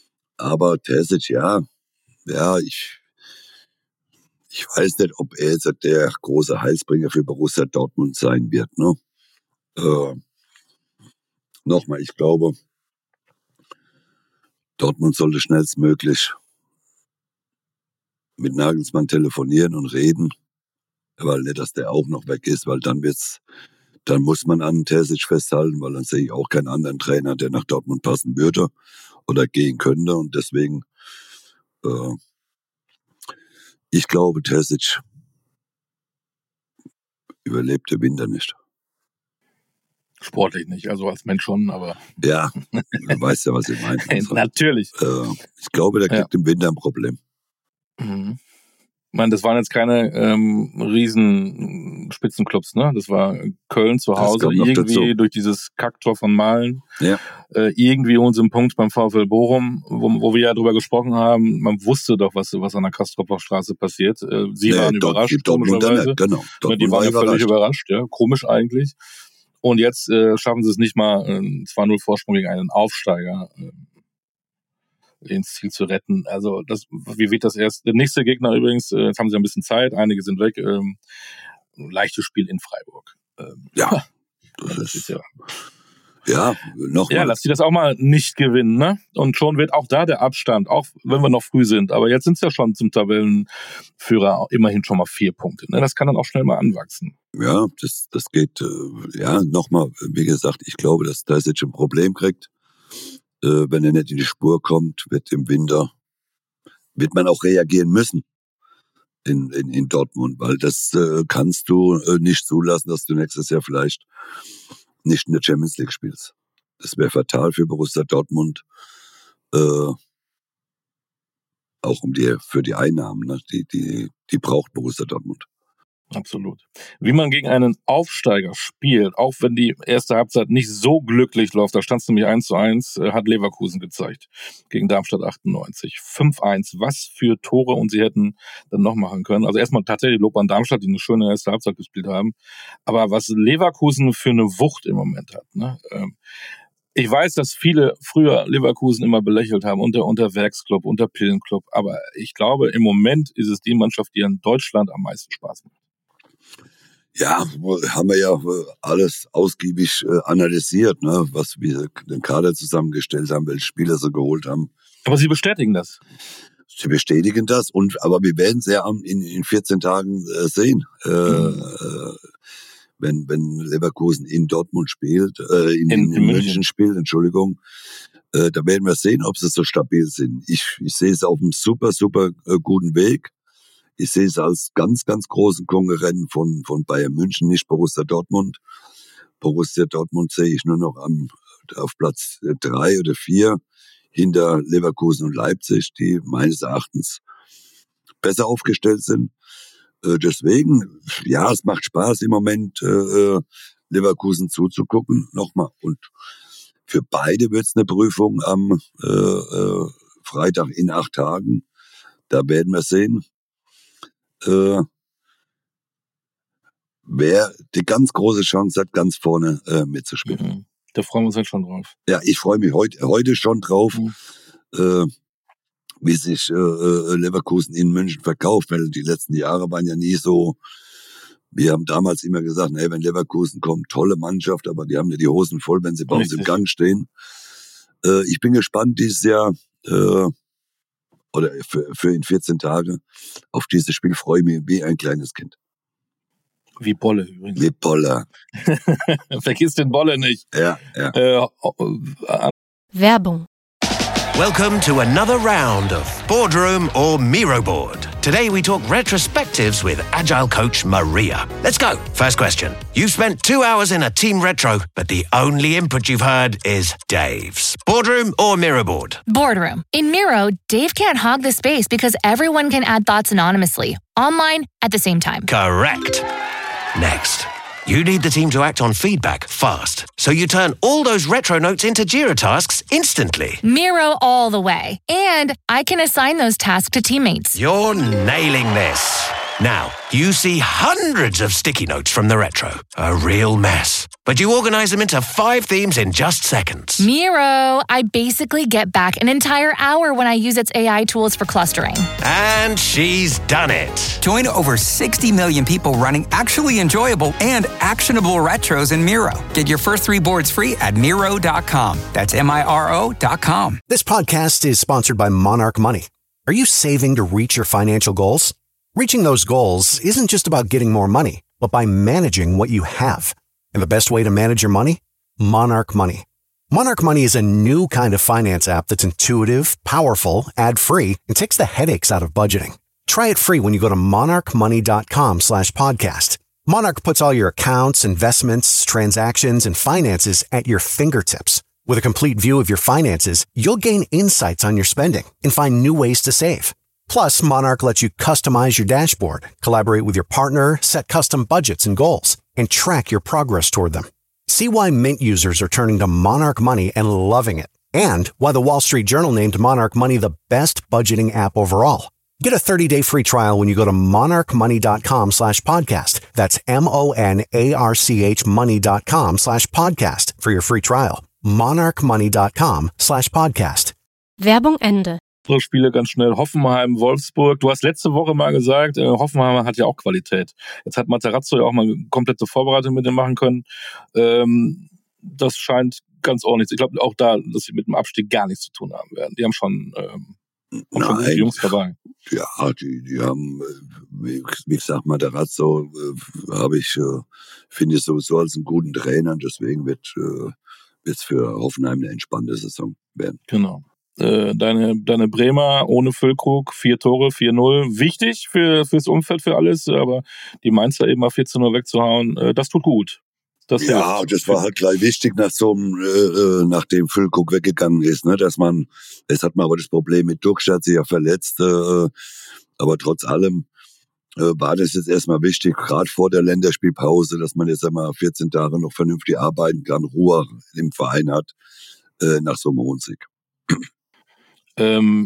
Aber Terzic, ja, ich weiß nicht, ob er jetzt der große Heilsbringer für Borussia Dortmund sein wird. Ne? Nochmal, ich glaube, Dortmund sollte schnellstmöglich mit Nagelsmann telefonieren und reden, weil nicht, dass der auch noch weg ist, weil dann muss man an Terzic festhalten, weil dann sehe ich auch keinen anderen Trainer, der nach Dortmund passen würde oder gehen könnte. Und deswegen, ich glaube, Terzic überlebt den Winter nicht. Sportlich nicht, also als Mensch schon, aber... Ja, du weißt ja, was ich meine. Also, natürlich. Ich glaube, der kriegt im Winter ein Problem. Mhm. Ich meine, das waren jetzt keine riesen Spitzenclubs, ne? Das war Köln zu Hause, irgendwie durch dieses Kacktor von Malen. Ja. Irgendwie unseren Punkt beim VfL Bochum, wo wir ja drüber gesprochen haben. Man wusste doch, was an der Kastropper Straße passiert. Sie waren überrascht, komischerweise. Genau. Die waren ja völlig überrascht, ja. Komisch eigentlich. Und jetzt schaffen sie es nicht mal, 2-0 Vorsprung gegen einen Aufsteiger ins Ziel zu retten. Also wie wird das erst? Der nächste Gegner übrigens, jetzt haben sie ein bisschen Zeit, einige sind weg, leichtes Spiel in Freiburg. Ja. Das ist ja... Ja, nochmal. Ja, lass die das auch mal nicht gewinnen, ne? Und schon wird auch da der Abstand, auch wenn wir noch früh sind, aber jetzt sind es ja schon zum Tabellenführer immerhin schon mal 4 Punkte, ne? Das kann dann auch schnell mal anwachsen. Ja, das geht, nochmal, wie gesagt, ich glaube, dass Terzic ein Problem kriegt. Wenn er nicht in die Spur kommt, wird man auch reagieren müssen in Dortmund, weil das kannst du nicht zulassen, dass du nächstes Jahr vielleicht nicht in der Champions League spielst. Das wäre fatal für Borussia Dortmund, auch für die Einnahmen, ne? Die braucht Borussia Dortmund. Absolut. Wie man gegen einen Aufsteiger spielt, auch wenn die erste Halbzeit nicht so glücklich läuft, da stand es nämlich 1:1, hat Leverkusen gezeigt. Gegen Darmstadt 98. 5:1. Was für Tore, und sie hätten dann noch machen können. Also erstmal tatsächlich Lob an Darmstadt, die eine schöne erste Halbzeit gespielt haben. Aber was Leverkusen für eine Wucht im Moment hat, ne? Ich weiß, dass viele früher Leverkusen immer belächelt haben, unter Werksclub, unter Pillenclub. Aber ich glaube, im Moment ist es die Mannschaft, die in Deutschland am meisten Spaß macht. Ja, haben wir ja alles ausgiebig analysiert, ne, was wir den Kader zusammengestellt haben, welche Spieler sie geholt haben. Aber Sie bestätigen das? Sie bestätigen das, aber wir werden es ja in 14 Tagen sehen. Wenn Leverkusen in Dortmund spielt, in München spielt, Entschuldigung, da werden wir sehen, ob sie so stabil sind. Ich sehe es auf einem super, super guten Weg. Ich sehe es als ganz, ganz großen Konkurrenten von Bayern München, nicht Borussia Dortmund. Borussia Dortmund sehe ich nur noch auf Platz 3 oder 4 hinter Leverkusen und Leipzig, die meines Erachtens besser aufgestellt sind. Deswegen, ja, es macht Spaß im Moment, Leverkusen zuzugucken. Nochmal. Und für beide wird es eine Prüfung am Freitag in 8 Tagen. Da werden wir sehen, wer die ganz große Chance hat, ganz vorne mitzuspielen. Mhm. Da freuen wir uns halt schon drauf. Ja, ich freue mich heute schon drauf, wie sich Leverkusen in München verkauft, weil die letzten Jahre waren ja nie so. Wir haben damals immer gesagt, wenn Leverkusen kommt, tolle Mannschaft, aber die haben ja die Hosen voll, wenn sie bei uns im Gang stehen. Ich bin gespannt dieses Jahr, oder für in 14 Tage. Auf dieses Spiel freue ich mich wie ein kleines Kind. Wie Bolle übrigens. Wie Bolle. Vergiss den Bolle nicht. Ja. Werbung. Welcome to another round of Boardroom or Miro Board. Today we talk retrospectives with Agile coach Maria. Let's go. First question. You've spent 2 hours in a team retro, but the only input you've heard is Dave's. Boardroom or Miro Board? Boardroom. In Miro, Dave can't hog the space because everyone can add thoughts anonymously, online at the same time. Correct. Next. You need the team to act on feedback fast, so you turn all those retro notes into Jira tasks instantly. Miro all the way. And I can assign those tasks to teammates. You're nailing this. Now, you see hundreds of sticky notes from the Retro. A real mess. But you organize them into 5 themes in just seconds. Miro, I basically get back an entire hour when I use its AI tools for clustering. And she's done it. Join over 60 million people running actually enjoyable and actionable retros in Miro. Get your first 3 boards free at Miro.com. That's MIRO.com. This podcast is sponsored by Monarch Money. Are you saving to reach your financial goals? Reaching those goals isn't just about getting more money, but by managing what you have. And the best way to manage your money? Monarch Money. Monarch Money is a new kind of finance app that's intuitive, powerful, ad-free, and takes the headaches out of budgeting. Try it free when you go to monarchmoney.com/podcast. Monarch puts all your accounts, investments, transactions, and finances at your fingertips. With a complete view of your finances, you'll gain insights on your spending and find new ways to save. Plus, Monarch lets you customize your dashboard, collaborate with your partner, set custom budgets and goals, and track your progress toward them. See why Mint users are turning to Monarch Money and loving it, and why the Wall Street Journal named Monarch Money the best budgeting app overall. Get a 30-day free trial when you go to monarchmoney.com/podcast. That's MONARCH money.com/podcast for your free trial. monarchmoney.com/podcast. Werbung Ende. Spiele ganz schnell. Hoffenheim, Wolfsburg. Du hast letzte Woche mal gesagt, Hoffenheim hat ja auch Qualität. Jetzt hat Materazzo ja auch mal eine komplette Vorbereitung mit dem machen können. Das scheint ganz ordentlich. Ich glaube auch da, dass sie mit dem Abstieg gar nichts zu tun haben werden. Die haben schon gute Jungs dabei. Ja, die haben, wie gesagt, Materazzo finde ich sowieso als einen guten Trainer. Deswegen wird es für Hoffenheim eine entspannte Saison werden. Genau. Deine Bremer ohne Füllkrug, 4 Tore, 4-0. Wichtig fürs Umfeld, für alles, aber die Mainzer eben mal 14-0 wegzuhauen, das tut gut. Das war halt gleich wichtig nachdem Füllkrug weggegangen ist, ne, jetzt hat man aber das Problem mit Duxch, hat sich ja verletzt, aber trotz allem war das jetzt erstmal wichtig, gerade vor der Länderspielpause, dass man jetzt einmal 14 Tage noch vernünftig arbeiten kann, Ruhe im Verein hat, nach so einem hohen Sieg. Zum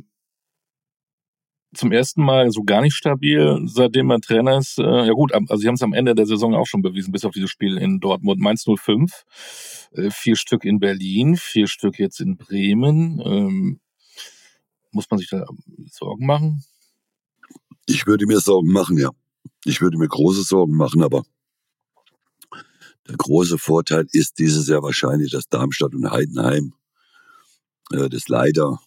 ersten Mal so gar nicht stabil, seitdem er Trainer ist. Ja gut, also sie haben es am Ende der Saison auch schon bewiesen, bis auf dieses Spiel in Dortmund. Mainz 05, 4 Stück in Berlin, 4 Stück jetzt in Bremen. Muss man sich da Sorgen machen? Ich würde mir Sorgen machen, ja. Ich würde mir große Sorgen machen, aber der große Vorteil ist dieses Jahr wahrscheinlich, dass Darmstadt und Heidenheim das leider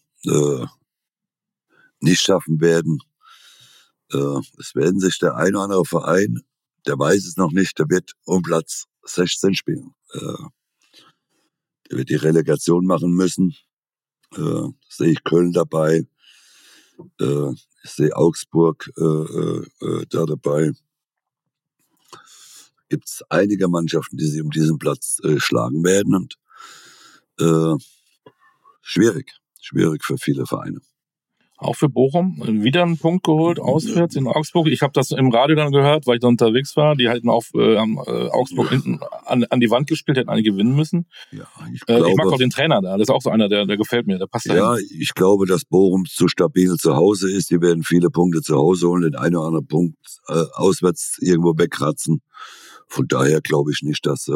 nicht schaffen werden. Es werden sich der ein oder andere Verein, der weiß es noch nicht, der wird um Platz 16 spielen. Der wird die Relegation machen müssen. Sehe ich Köln dabei. Ich sehe Augsburg da dabei. Gibt es einige Mannschaften, die sich um diesen Platz schlagen werden. Und schwierig für viele Vereine. Auch für Bochum wieder einen Punkt geholt, auswärts in Augsburg. Ich habe das im Radio dann gehört, weil ich da unterwegs war. Die haben Augsburg hinten an die Wand gespielt, hätten eigentlich gewinnen müssen. Ja, ich mag auch den Trainer da. Das ist auch so einer, der gefällt mir. Der passt da hin. Ja, ich glaube, dass Bochum zu stabil zu Hause ist. Die werden viele Punkte zu Hause holen, den einen oder anderen Punkt auswärts irgendwo wegkratzen. Von daher glaube ich nicht, dass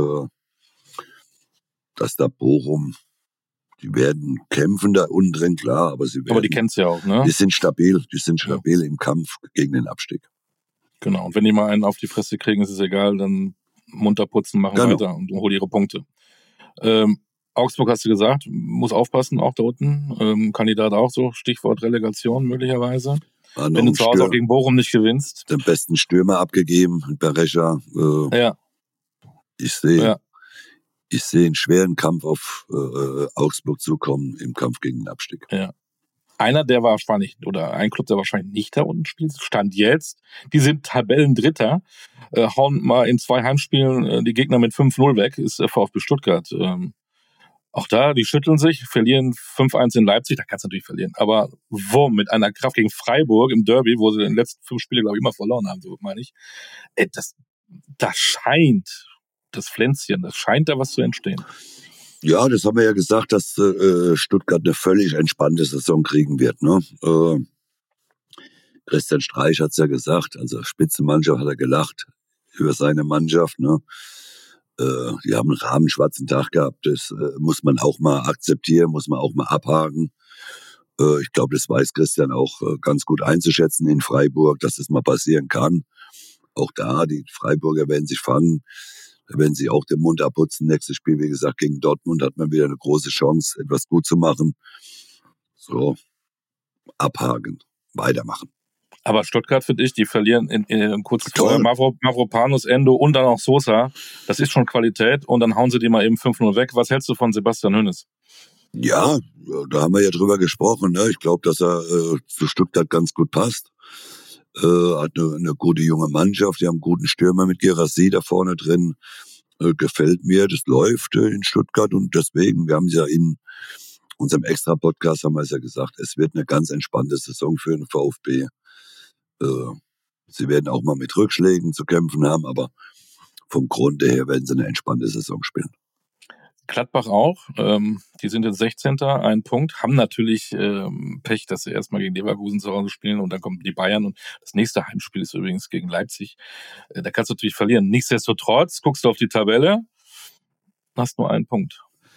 da Bochum, die werden kämpfen da unten drin, klar, aber die kennst du ja auch, ne? Die sind stabil im Kampf gegen den Abstieg. Genau, und wenn die mal einen auf die Fresse kriegen, ist es egal, dann munter putzen, machen weiter und holen ihre Punkte. Augsburg hast du gesagt, muss aufpassen, auch da unten. Kandidat auch so, Stichwort Relegation möglicherweise. Wenn du zu Hause auch gegen Bochum nicht gewinnst. Den besten Stürmer abgegeben, Berecha. Ja. Ich sehe einen schweren Kampf auf Augsburg zukommen im Kampf gegen den Abstieg. Ja. Ein Club, der wahrscheinlich nicht da unten spielt, Stand jetzt. Die sind Tabellendritter, hauen mal in 2 Heimspielen die Gegner mit 5-0 weg, ist der VfB Stuttgart. Auch da, die schütteln sich, verlieren 5-1 in Leipzig, da kannst du natürlich verlieren. Aber mit einer Kraft gegen Freiburg im Derby, wo sie in den letzten 5 Spielen, glaube ich, immer verloren haben, so meine ich. Das scheint... Das Pflänzchen, das scheint da was zu entstehen. Ja, das haben wir ja gesagt, dass Stuttgart eine völlig entspannte Saison kriegen wird. Ne? Christian Streich hat's ja gesagt, also Spitzenmannschaft hat er gelacht über seine Mannschaft, ne? Die haben einen rabenschwarzen Tag gehabt, das muss man auch mal akzeptieren, muss man auch mal abhaken. Ich glaube, das weiß Christian auch ganz gut einzuschätzen in Freiburg, dass das mal passieren kann. Auch da, die Freiburger werden sich fangen, da werden sie auch den Mund abputzen. Nächstes Spiel, wie gesagt, gegen Dortmund hat man wieder eine große Chance, etwas gut zu machen. So, abhaken, weitermachen. Aber Stuttgart, finde ich, die verlieren in kurz vorher Mavropanos, Endo und dann auch Sosa. Das ist schon Qualität und dann hauen sie die mal eben 5-0 weg. Was hältst du von Sebastian Hoeneß? Ja, da haben wir ja drüber gesprochen. Ne? Ich glaube, dass er zu Stuttgart ganz gut passt. Hat eine gute junge Mannschaft. Die haben einen guten Stürmer mit Guirassy da vorne drin. Gefällt mir, das läuft in Stuttgart und deswegen, wir haben es ja in unserem Extra-Podcast, haben wir es ja gesagt, es wird eine ganz entspannte Saison für den VfB. Sie werden auch mal mit Rückschlägen zu kämpfen haben, aber vom Grunde her werden sie eine entspannte Saison spielen. Gladbach auch. Die sind jetzt 16. 1 Punkt. Haben natürlich Pech, dass sie erstmal gegen Leverkusen zu Hause spielen und dann kommen die Bayern. Und das nächste Heimspiel ist übrigens gegen Leipzig. Da kannst du natürlich verlieren. Nichtsdestotrotz, guckst du auf die Tabelle, hast nur 1 Punkt.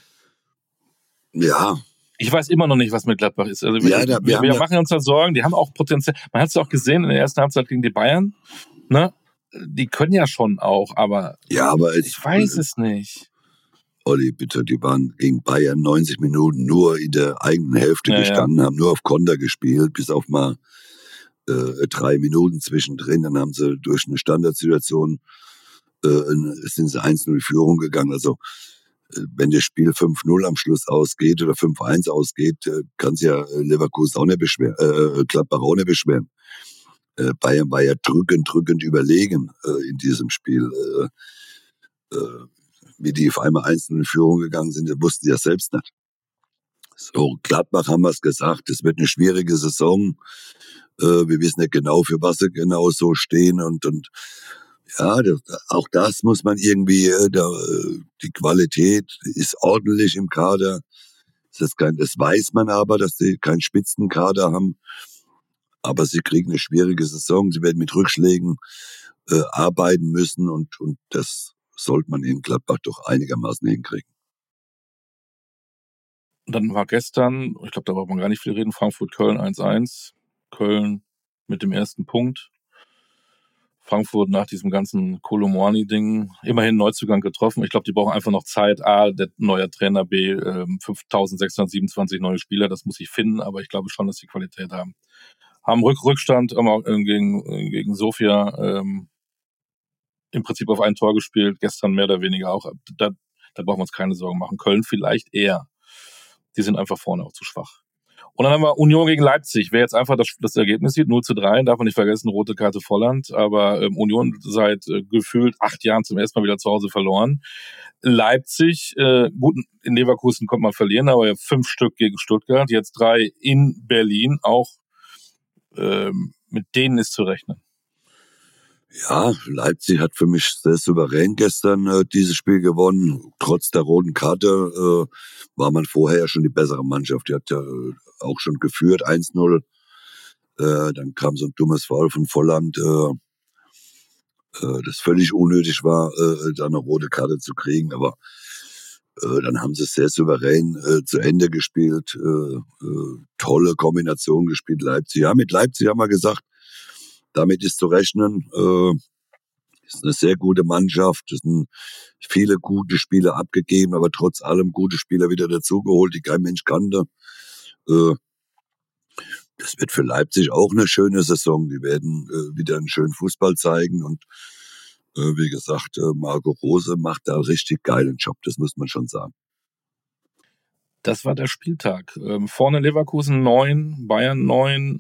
Ja. Ich weiß immer noch nicht, was mit Gladbach ist. Also wir machen uns da Sorgen. Die haben auch Potenzial. Man hat es auch gesehen in der ersten Halbzeit gegen die Bayern. Ne? Die können ja schon auch, aber, ich weiß es nicht. Olli, bitte, die waren gegen Bayern 90 Minuten nur in der eigenen Hälfte gestanden, haben nur auf Konter gespielt, bis auf mal 3 Minuten zwischendrin. Dann haben sie durch eine Standardsituation sind sie 1-0 in Führung gegangen. Also wenn das Spiel 5-0 am Schluss ausgeht oder 5-1 ausgeht, kann es ja Leverkusen auch nicht beschweren, Gladbach auch nicht beschweren. Bayern war ja drückend überlegen in diesem Spiel. Wie die auf einmal 1-0 in Führung gegangen sind, das wussten sie ja selbst nicht. So, Gladbach haben wir es gesagt, es wird eine schwierige Saison. Wir wissen nicht genau, für was sie genau so stehen und ja, auch das muss man irgendwie, die Qualität ist ordentlich im Kader. Das weiß man aber, dass sie keinen Spitzenkader haben. Aber sie kriegen eine schwierige Saison. Sie werden mit Rückschlägen arbeiten müssen und das sollte man in Gladbach doch einigermaßen hinkriegen. Und dann war gestern, ich glaube, da braucht man gar nicht viel reden, Frankfurt-Köln 1-1. Köln mit dem ersten Punkt. Frankfurt nach diesem ganzen Kolo-Muani-Ding immerhin Neuzugang getroffen. Ich glaube, die brauchen einfach noch Zeit. A, der neue Trainer, B, 5.627 neue Spieler, das muss ich finden, aber ich glaube schon, dass die Qualität haben. Haben Rückstand gegen Sofia im Prinzip auf ein Tor gespielt, gestern mehr oder weniger auch. Da brauchen wir uns keine Sorgen machen. Köln vielleicht eher. Die sind einfach vorne auch zu schwach. Und dann haben wir Union gegen Leipzig. Wer jetzt einfach das Ergebnis sieht, 0-3, darf man nicht vergessen, rote Karte Volland. Aber Union seit gefühlt 8 Jahren zum ersten Mal wieder zu Hause verloren. Leipzig, gut, in Leverkusen konnte man verlieren, aber 5 Stück gegen Stuttgart, jetzt 3 in Berlin. Auch mit denen ist zu rechnen. Ja, Leipzig hat für mich sehr souverän gestern dieses Spiel gewonnen. Trotz der roten Karte war man vorher ja schon die bessere Mannschaft. Die hat ja auch schon geführt, 1-0. Dann kam so ein dummes Foul von Volland, das völlig unnötig war, da eine rote Karte zu kriegen. Aber dann haben sie es sehr souverän zu Ende gespielt. Tolle Kombination gespielt, Leipzig. Ja, mit Leipzig haben wir gesagt, damit ist zu rechnen. Ist eine sehr gute Mannschaft. Es sind viele gute Spieler abgegeben, aber trotz allem gute Spieler wieder dazugeholt, die kein Mensch kannte. Das wird für Leipzig auch eine schöne Saison. Die werden wieder einen schönen Fußball zeigen und wie gesagt, Marco Rose macht da richtig geilen Job. Das muss man schon sagen. Das war der Spieltag. Vorne Leverkusen 9, Bayern 9,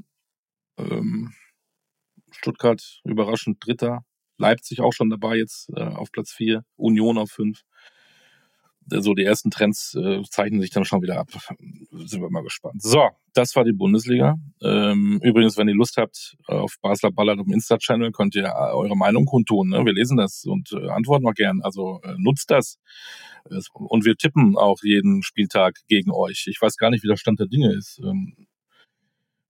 Stuttgart überraschend Dritter, Leipzig auch schon dabei jetzt auf Platz 4, Union auf 5. So, die ersten Trends zeichnen sich dann schon wieder ab. Sind wir mal gespannt. So, das war die Bundesliga. Übrigens, wenn ihr Lust habt auf Basler Ballert im Insta-Channel, könnt ihr eure Meinung kundtun. Ne? Wir lesen das und antworten auch gern. Also nutzt das. Und wir tippen auch jeden Spieltag gegen euch. Ich weiß gar nicht, wie der Stand der Dinge ist.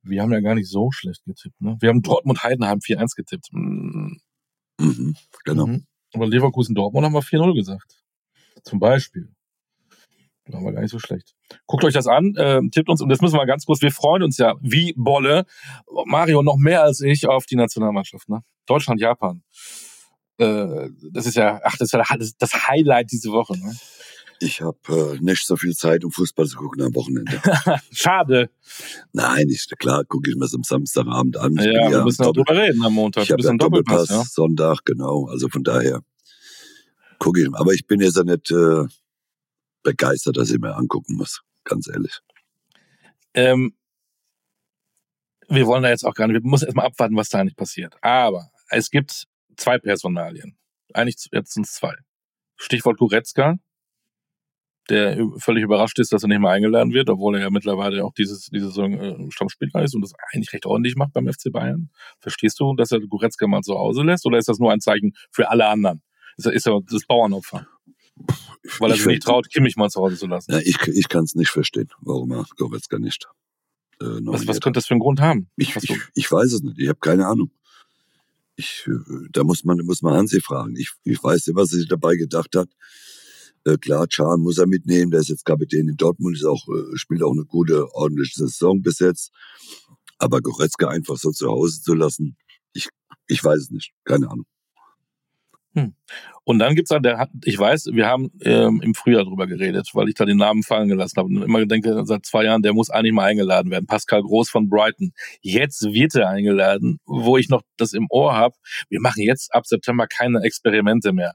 Wir haben ja gar nicht so schlecht getippt, ne? Wir haben Dortmund-Heidenheim 4-1 getippt. Genau. Aber Leverkusen-Dortmund haben wir 4-0 gesagt. Zum Beispiel. Das war gar nicht so schlecht. Guckt euch das an, tippt uns, und das müssen wir ganz kurz, wir freuen uns ja wie Bolle, Mario noch mehr als ich, auf die Nationalmannschaft, ne? Deutschland, Japan. Das ist ja das Highlight diese Woche, ne? Ich habe nicht so viel Zeit, um Fußball zu gucken am Wochenende. Schade. Nein, klar gucke ich mir es am Samstagabend an. Ja, wir müssen auch drüber reden am Montag. Ich habe ja einen Doppelpass, ja? Sonntag, genau. Also von daher gucke ich. Aber ich bin jetzt ja nicht begeistert, dass ich mir angucken muss. Ganz ehrlich. Wir wollen da jetzt auch gar nicht, wir müssen erstmal abwarten, was da eigentlich passiert. Aber es gibt 2 Personalien. Eigentlich jetzt sind es 2. Stichwort Goretzka, der völlig überrascht ist, dass er nicht mehr eingeladen wird, obwohl er ja mittlerweile auch diese Saison Stammspieler ist und das eigentlich recht ordentlich macht beim FC Bayern. Verstehst du, dass er Goretzka mal zu Hause lässt, oder ist das nur ein Zeichen für alle anderen? Ist er das Bauernopfer? Weil er sich nicht traut, Kimmich mal zu Hause zu lassen. Ja, ich kann es nicht verstehen, warum er Goretzka nicht was könnte das für einen Grund haben? Ich weiß es nicht, ich habe keine Ahnung. Da muss man Hansi fragen. Ich weiß nicht, was er sich dabei gedacht hat. Klar, Can muss er mitnehmen, der ist jetzt Kapitän in Dortmund, spielt auch eine gute, ordentliche Saison bis jetzt. Aber Goretzka einfach so zu Hause zu lassen, ich weiß es nicht, keine Ahnung. Und dann gibt's ich weiß, wir haben im Frühjahr drüber geredet, weil ich da den Namen fallen gelassen habe und immer denke, seit 2 Jahren, der muss eigentlich mal eingeladen werden. Pascal Groß von Brighton. Jetzt wird er eingeladen, wo ich noch das im Ohr habe. Wir machen jetzt ab September keine Experimente mehr.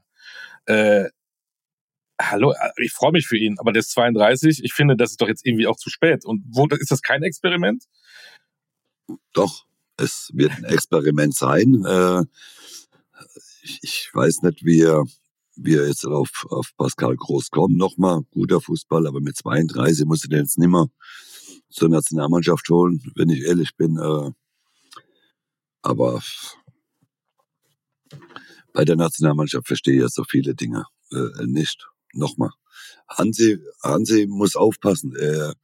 Hallo, ich freue mich für ihn, aber der ist 32. Ich finde, das ist doch jetzt irgendwie auch zu spät. Und ist das kein Experiment? Doch, es wird ein Experiment sein. Ich weiß nicht, wie er jetzt auf Pascal Groß kommt. Nochmal, guter Fußball, aber mit 32 muss er den jetzt nicht mehr zur Nationalmannschaft holen, wenn ich ehrlich bin. Aber bei der Nationalmannschaft verstehe ich ja so viele Dinge nicht. Nochmal, Hansi muss aufpassen.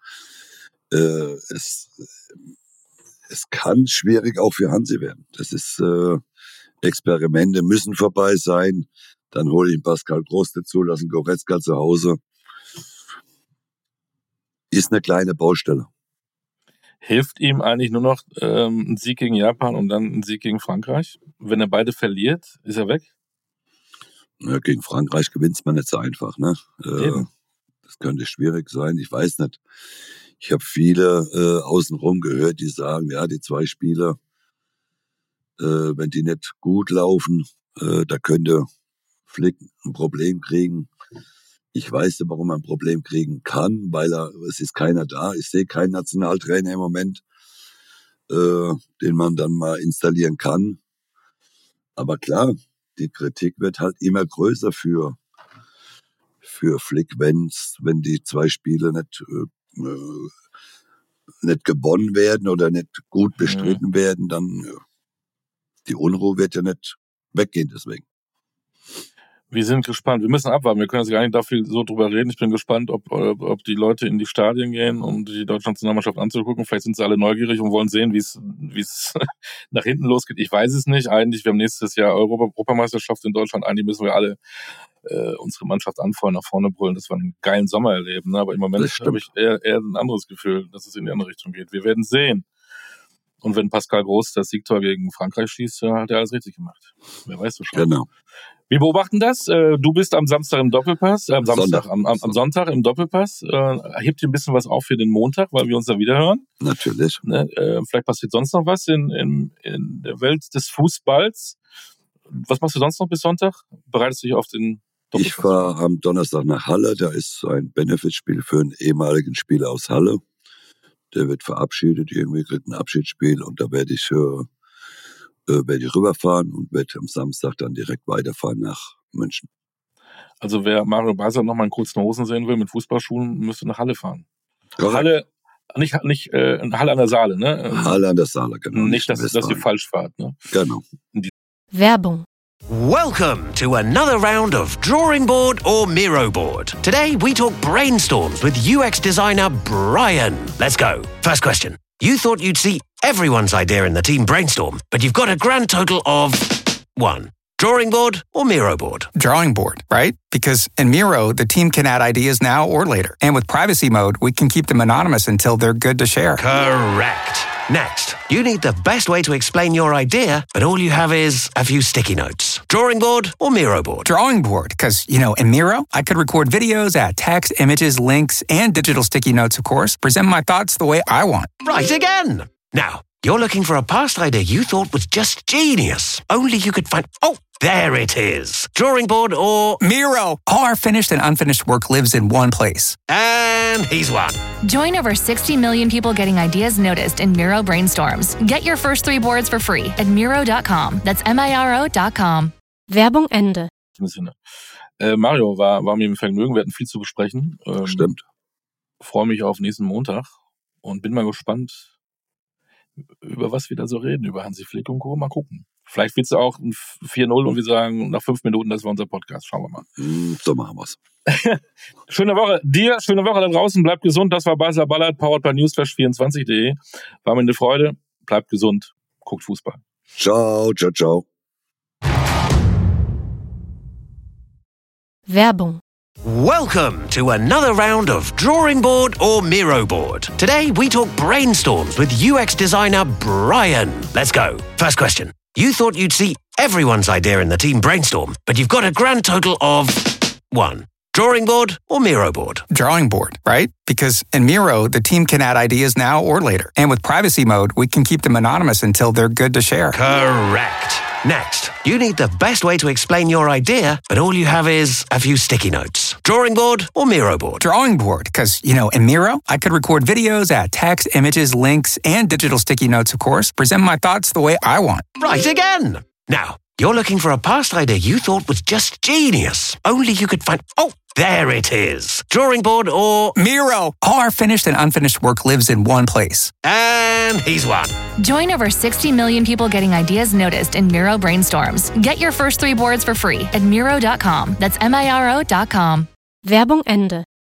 Es kann schwierig auch für Hansi werden. Das ist Experimente müssen vorbei sein. Dann hole ich einen Pascal Groß dazu, lassen Goretzka zu Hause. Ist eine kleine Baustelle. Hilft ihm eigentlich nur noch ein Sieg gegen Japan und dann ein Sieg gegen Frankreich? Wenn er beide verliert, ist er weg? Ja, gegen Frankreich gewinnt man nicht so einfach, ne? Das könnte schwierig sein, ich weiß nicht. Ich habe viele außenrum gehört, die sagen, ja, die 2 Spiele, wenn die nicht gut laufen, da könnte Flick ein Problem kriegen. Ich weiß nicht, warum er ein Problem kriegen kann, weil es ist keiner da. Ich sehe keinen Nationaltrainer im Moment, den man dann mal installieren kann. Aber klar, die Kritik wird halt immer größer für Flick, wenn die 2 Spiele nicht gewonnen werden oder nicht gut bestritten werden, dann die Unruhe wird ja nicht weggehen deswegen. Wir sind gespannt. Wir müssen abwarten. Wir können jetzt gar nicht dafür so drüber reden. Ich bin gespannt, ob die Leute in die Stadien gehen, um die deutsche Nationalmannschaft anzugucken. Vielleicht sind sie alle neugierig und wollen sehen, wie es nach hinten losgeht. Ich weiß es nicht. Eigentlich, wir haben nächstes Jahr Europameisterschaft in Deutschland. Eigentlich müssen wir alle unsere Mannschaft anfeuern, nach vorne brüllen, dass wir einen geilen Sommer erleben. Aber im Moment habe ich eher ein anderes Gefühl, dass es in die andere Richtung geht. Wir werden sehen. Und wenn Pascal Groß das Siegtor gegen Frankreich schießt, hat er alles richtig gemacht. Wer weiß das schon. Genau. Wir beobachten das. Du bist am Samstag im Doppelpass, am Sonntag im Doppelpass. Hebt dir ein bisschen was auf für den Montag, weil wir uns da wieder hören. Natürlich. Vielleicht passiert sonst noch was in der Welt des Fußballs. Was machst du sonst noch bis Sonntag? Bereitest du dich auf den Doppelpass? Ich fahre am Donnerstag nach Halle. Da ist ein Benefitspiel für einen ehemaligen Spieler aus Halle. Der wird verabschiedet, irgendwie kriegt ein Abschiedsspiel und da werde ich rüberfahren und werde am Samstag dann direkt weiterfahren nach München. Also wer Mario Basler noch mal in kurzen Hosen sehen will mit Fußballschuhen, müsste nach Halle fahren. Correct. Halle, nicht Halle an der Saale, ne? Halle an der Saale, genau. Nicht, dass ihr falsch fahrt, ne? Genau. Werbung. Welcome to another round of Drawing Board or Miro Board. Today we talk brainstorms with UX designer Brian. Let's go. First question. You thought you'd see everyone's idea in the team brainstorm, but you've got a grand total of 1. Drawing board or Miro board? Drawing board, right? Because in Miro, the team can add ideas now or later. And with privacy mode, we can keep them anonymous until they're good to share. Correct. Next, you need the best way to explain your idea, but all you have is a few sticky notes. Drawing board or Miro board? Drawing board, because, in Miro, I could record videos, add text, images, links, and digital sticky notes, of course, present my thoughts the way I want. Right again. Now, you're looking for a past idea you thought was just genius. Only you could find... Oh, there it is. Drawing board or... Miro! All our finished and unfinished work lives in one place. And he's won. Join over 60 million people getting ideas noticed in Miro brainstorms. Get your first 3 boards for free at Miro.com. That's MIRO.com. Werbung Ende. Mario, war mir ein Vergnügen. Wir hatten viel zu besprechen. Stimmt. Freue mich auf nächsten Montag und bin mal gespannt, über was wir da so reden, über Hansi Flick und Co. Mal gucken. Vielleicht wird es auch ein 4-0 und wir sagen nach 5 Minuten, das war unser Podcast. Schauen wir mal. So machen wir's. Schöne Woche dir, schöne Woche da draußen. Bleibt gesund. Das war Basler Ballert, powered by newsflash24.de. War mir eine Freude. Bleibt gesund. Guckt Fußball. Ciao, ciao, ciao. Werbung. Welcome to another round of Drawing Board or Miro Board. Today we talk brainstorms with UX designer Brian. Let's go. First question. You thought you'd see everyone's idea in the team brainstorm, but you've got a grand total of 1. Drawing board or Miro board? Drawing board, right? Because in Miro, the team can add ideas now or later. And with privacy mode, we can keep them anonymous until they're good to share. Correct. Next, you need the best way to explain your idea, but all you have is a few sticky notes. Drawing board or Miro board? Drawing board, because, in Miro, I could record videos, add text, images, links, and digital sticky notes, of course, present my thoughts the way I want. Right again. Now, you're looking for a past idea you thought was just genius. Only you could find... Oh, there it is. Drawing board or... Miro! All our finished and unfinished work lives in one place. And he's won. Join over 60 million people getting ideas noticed in Miro brainstorms. Get your first 3 boards for free at Miro.com. That's MIRO.com. Werbung Ende.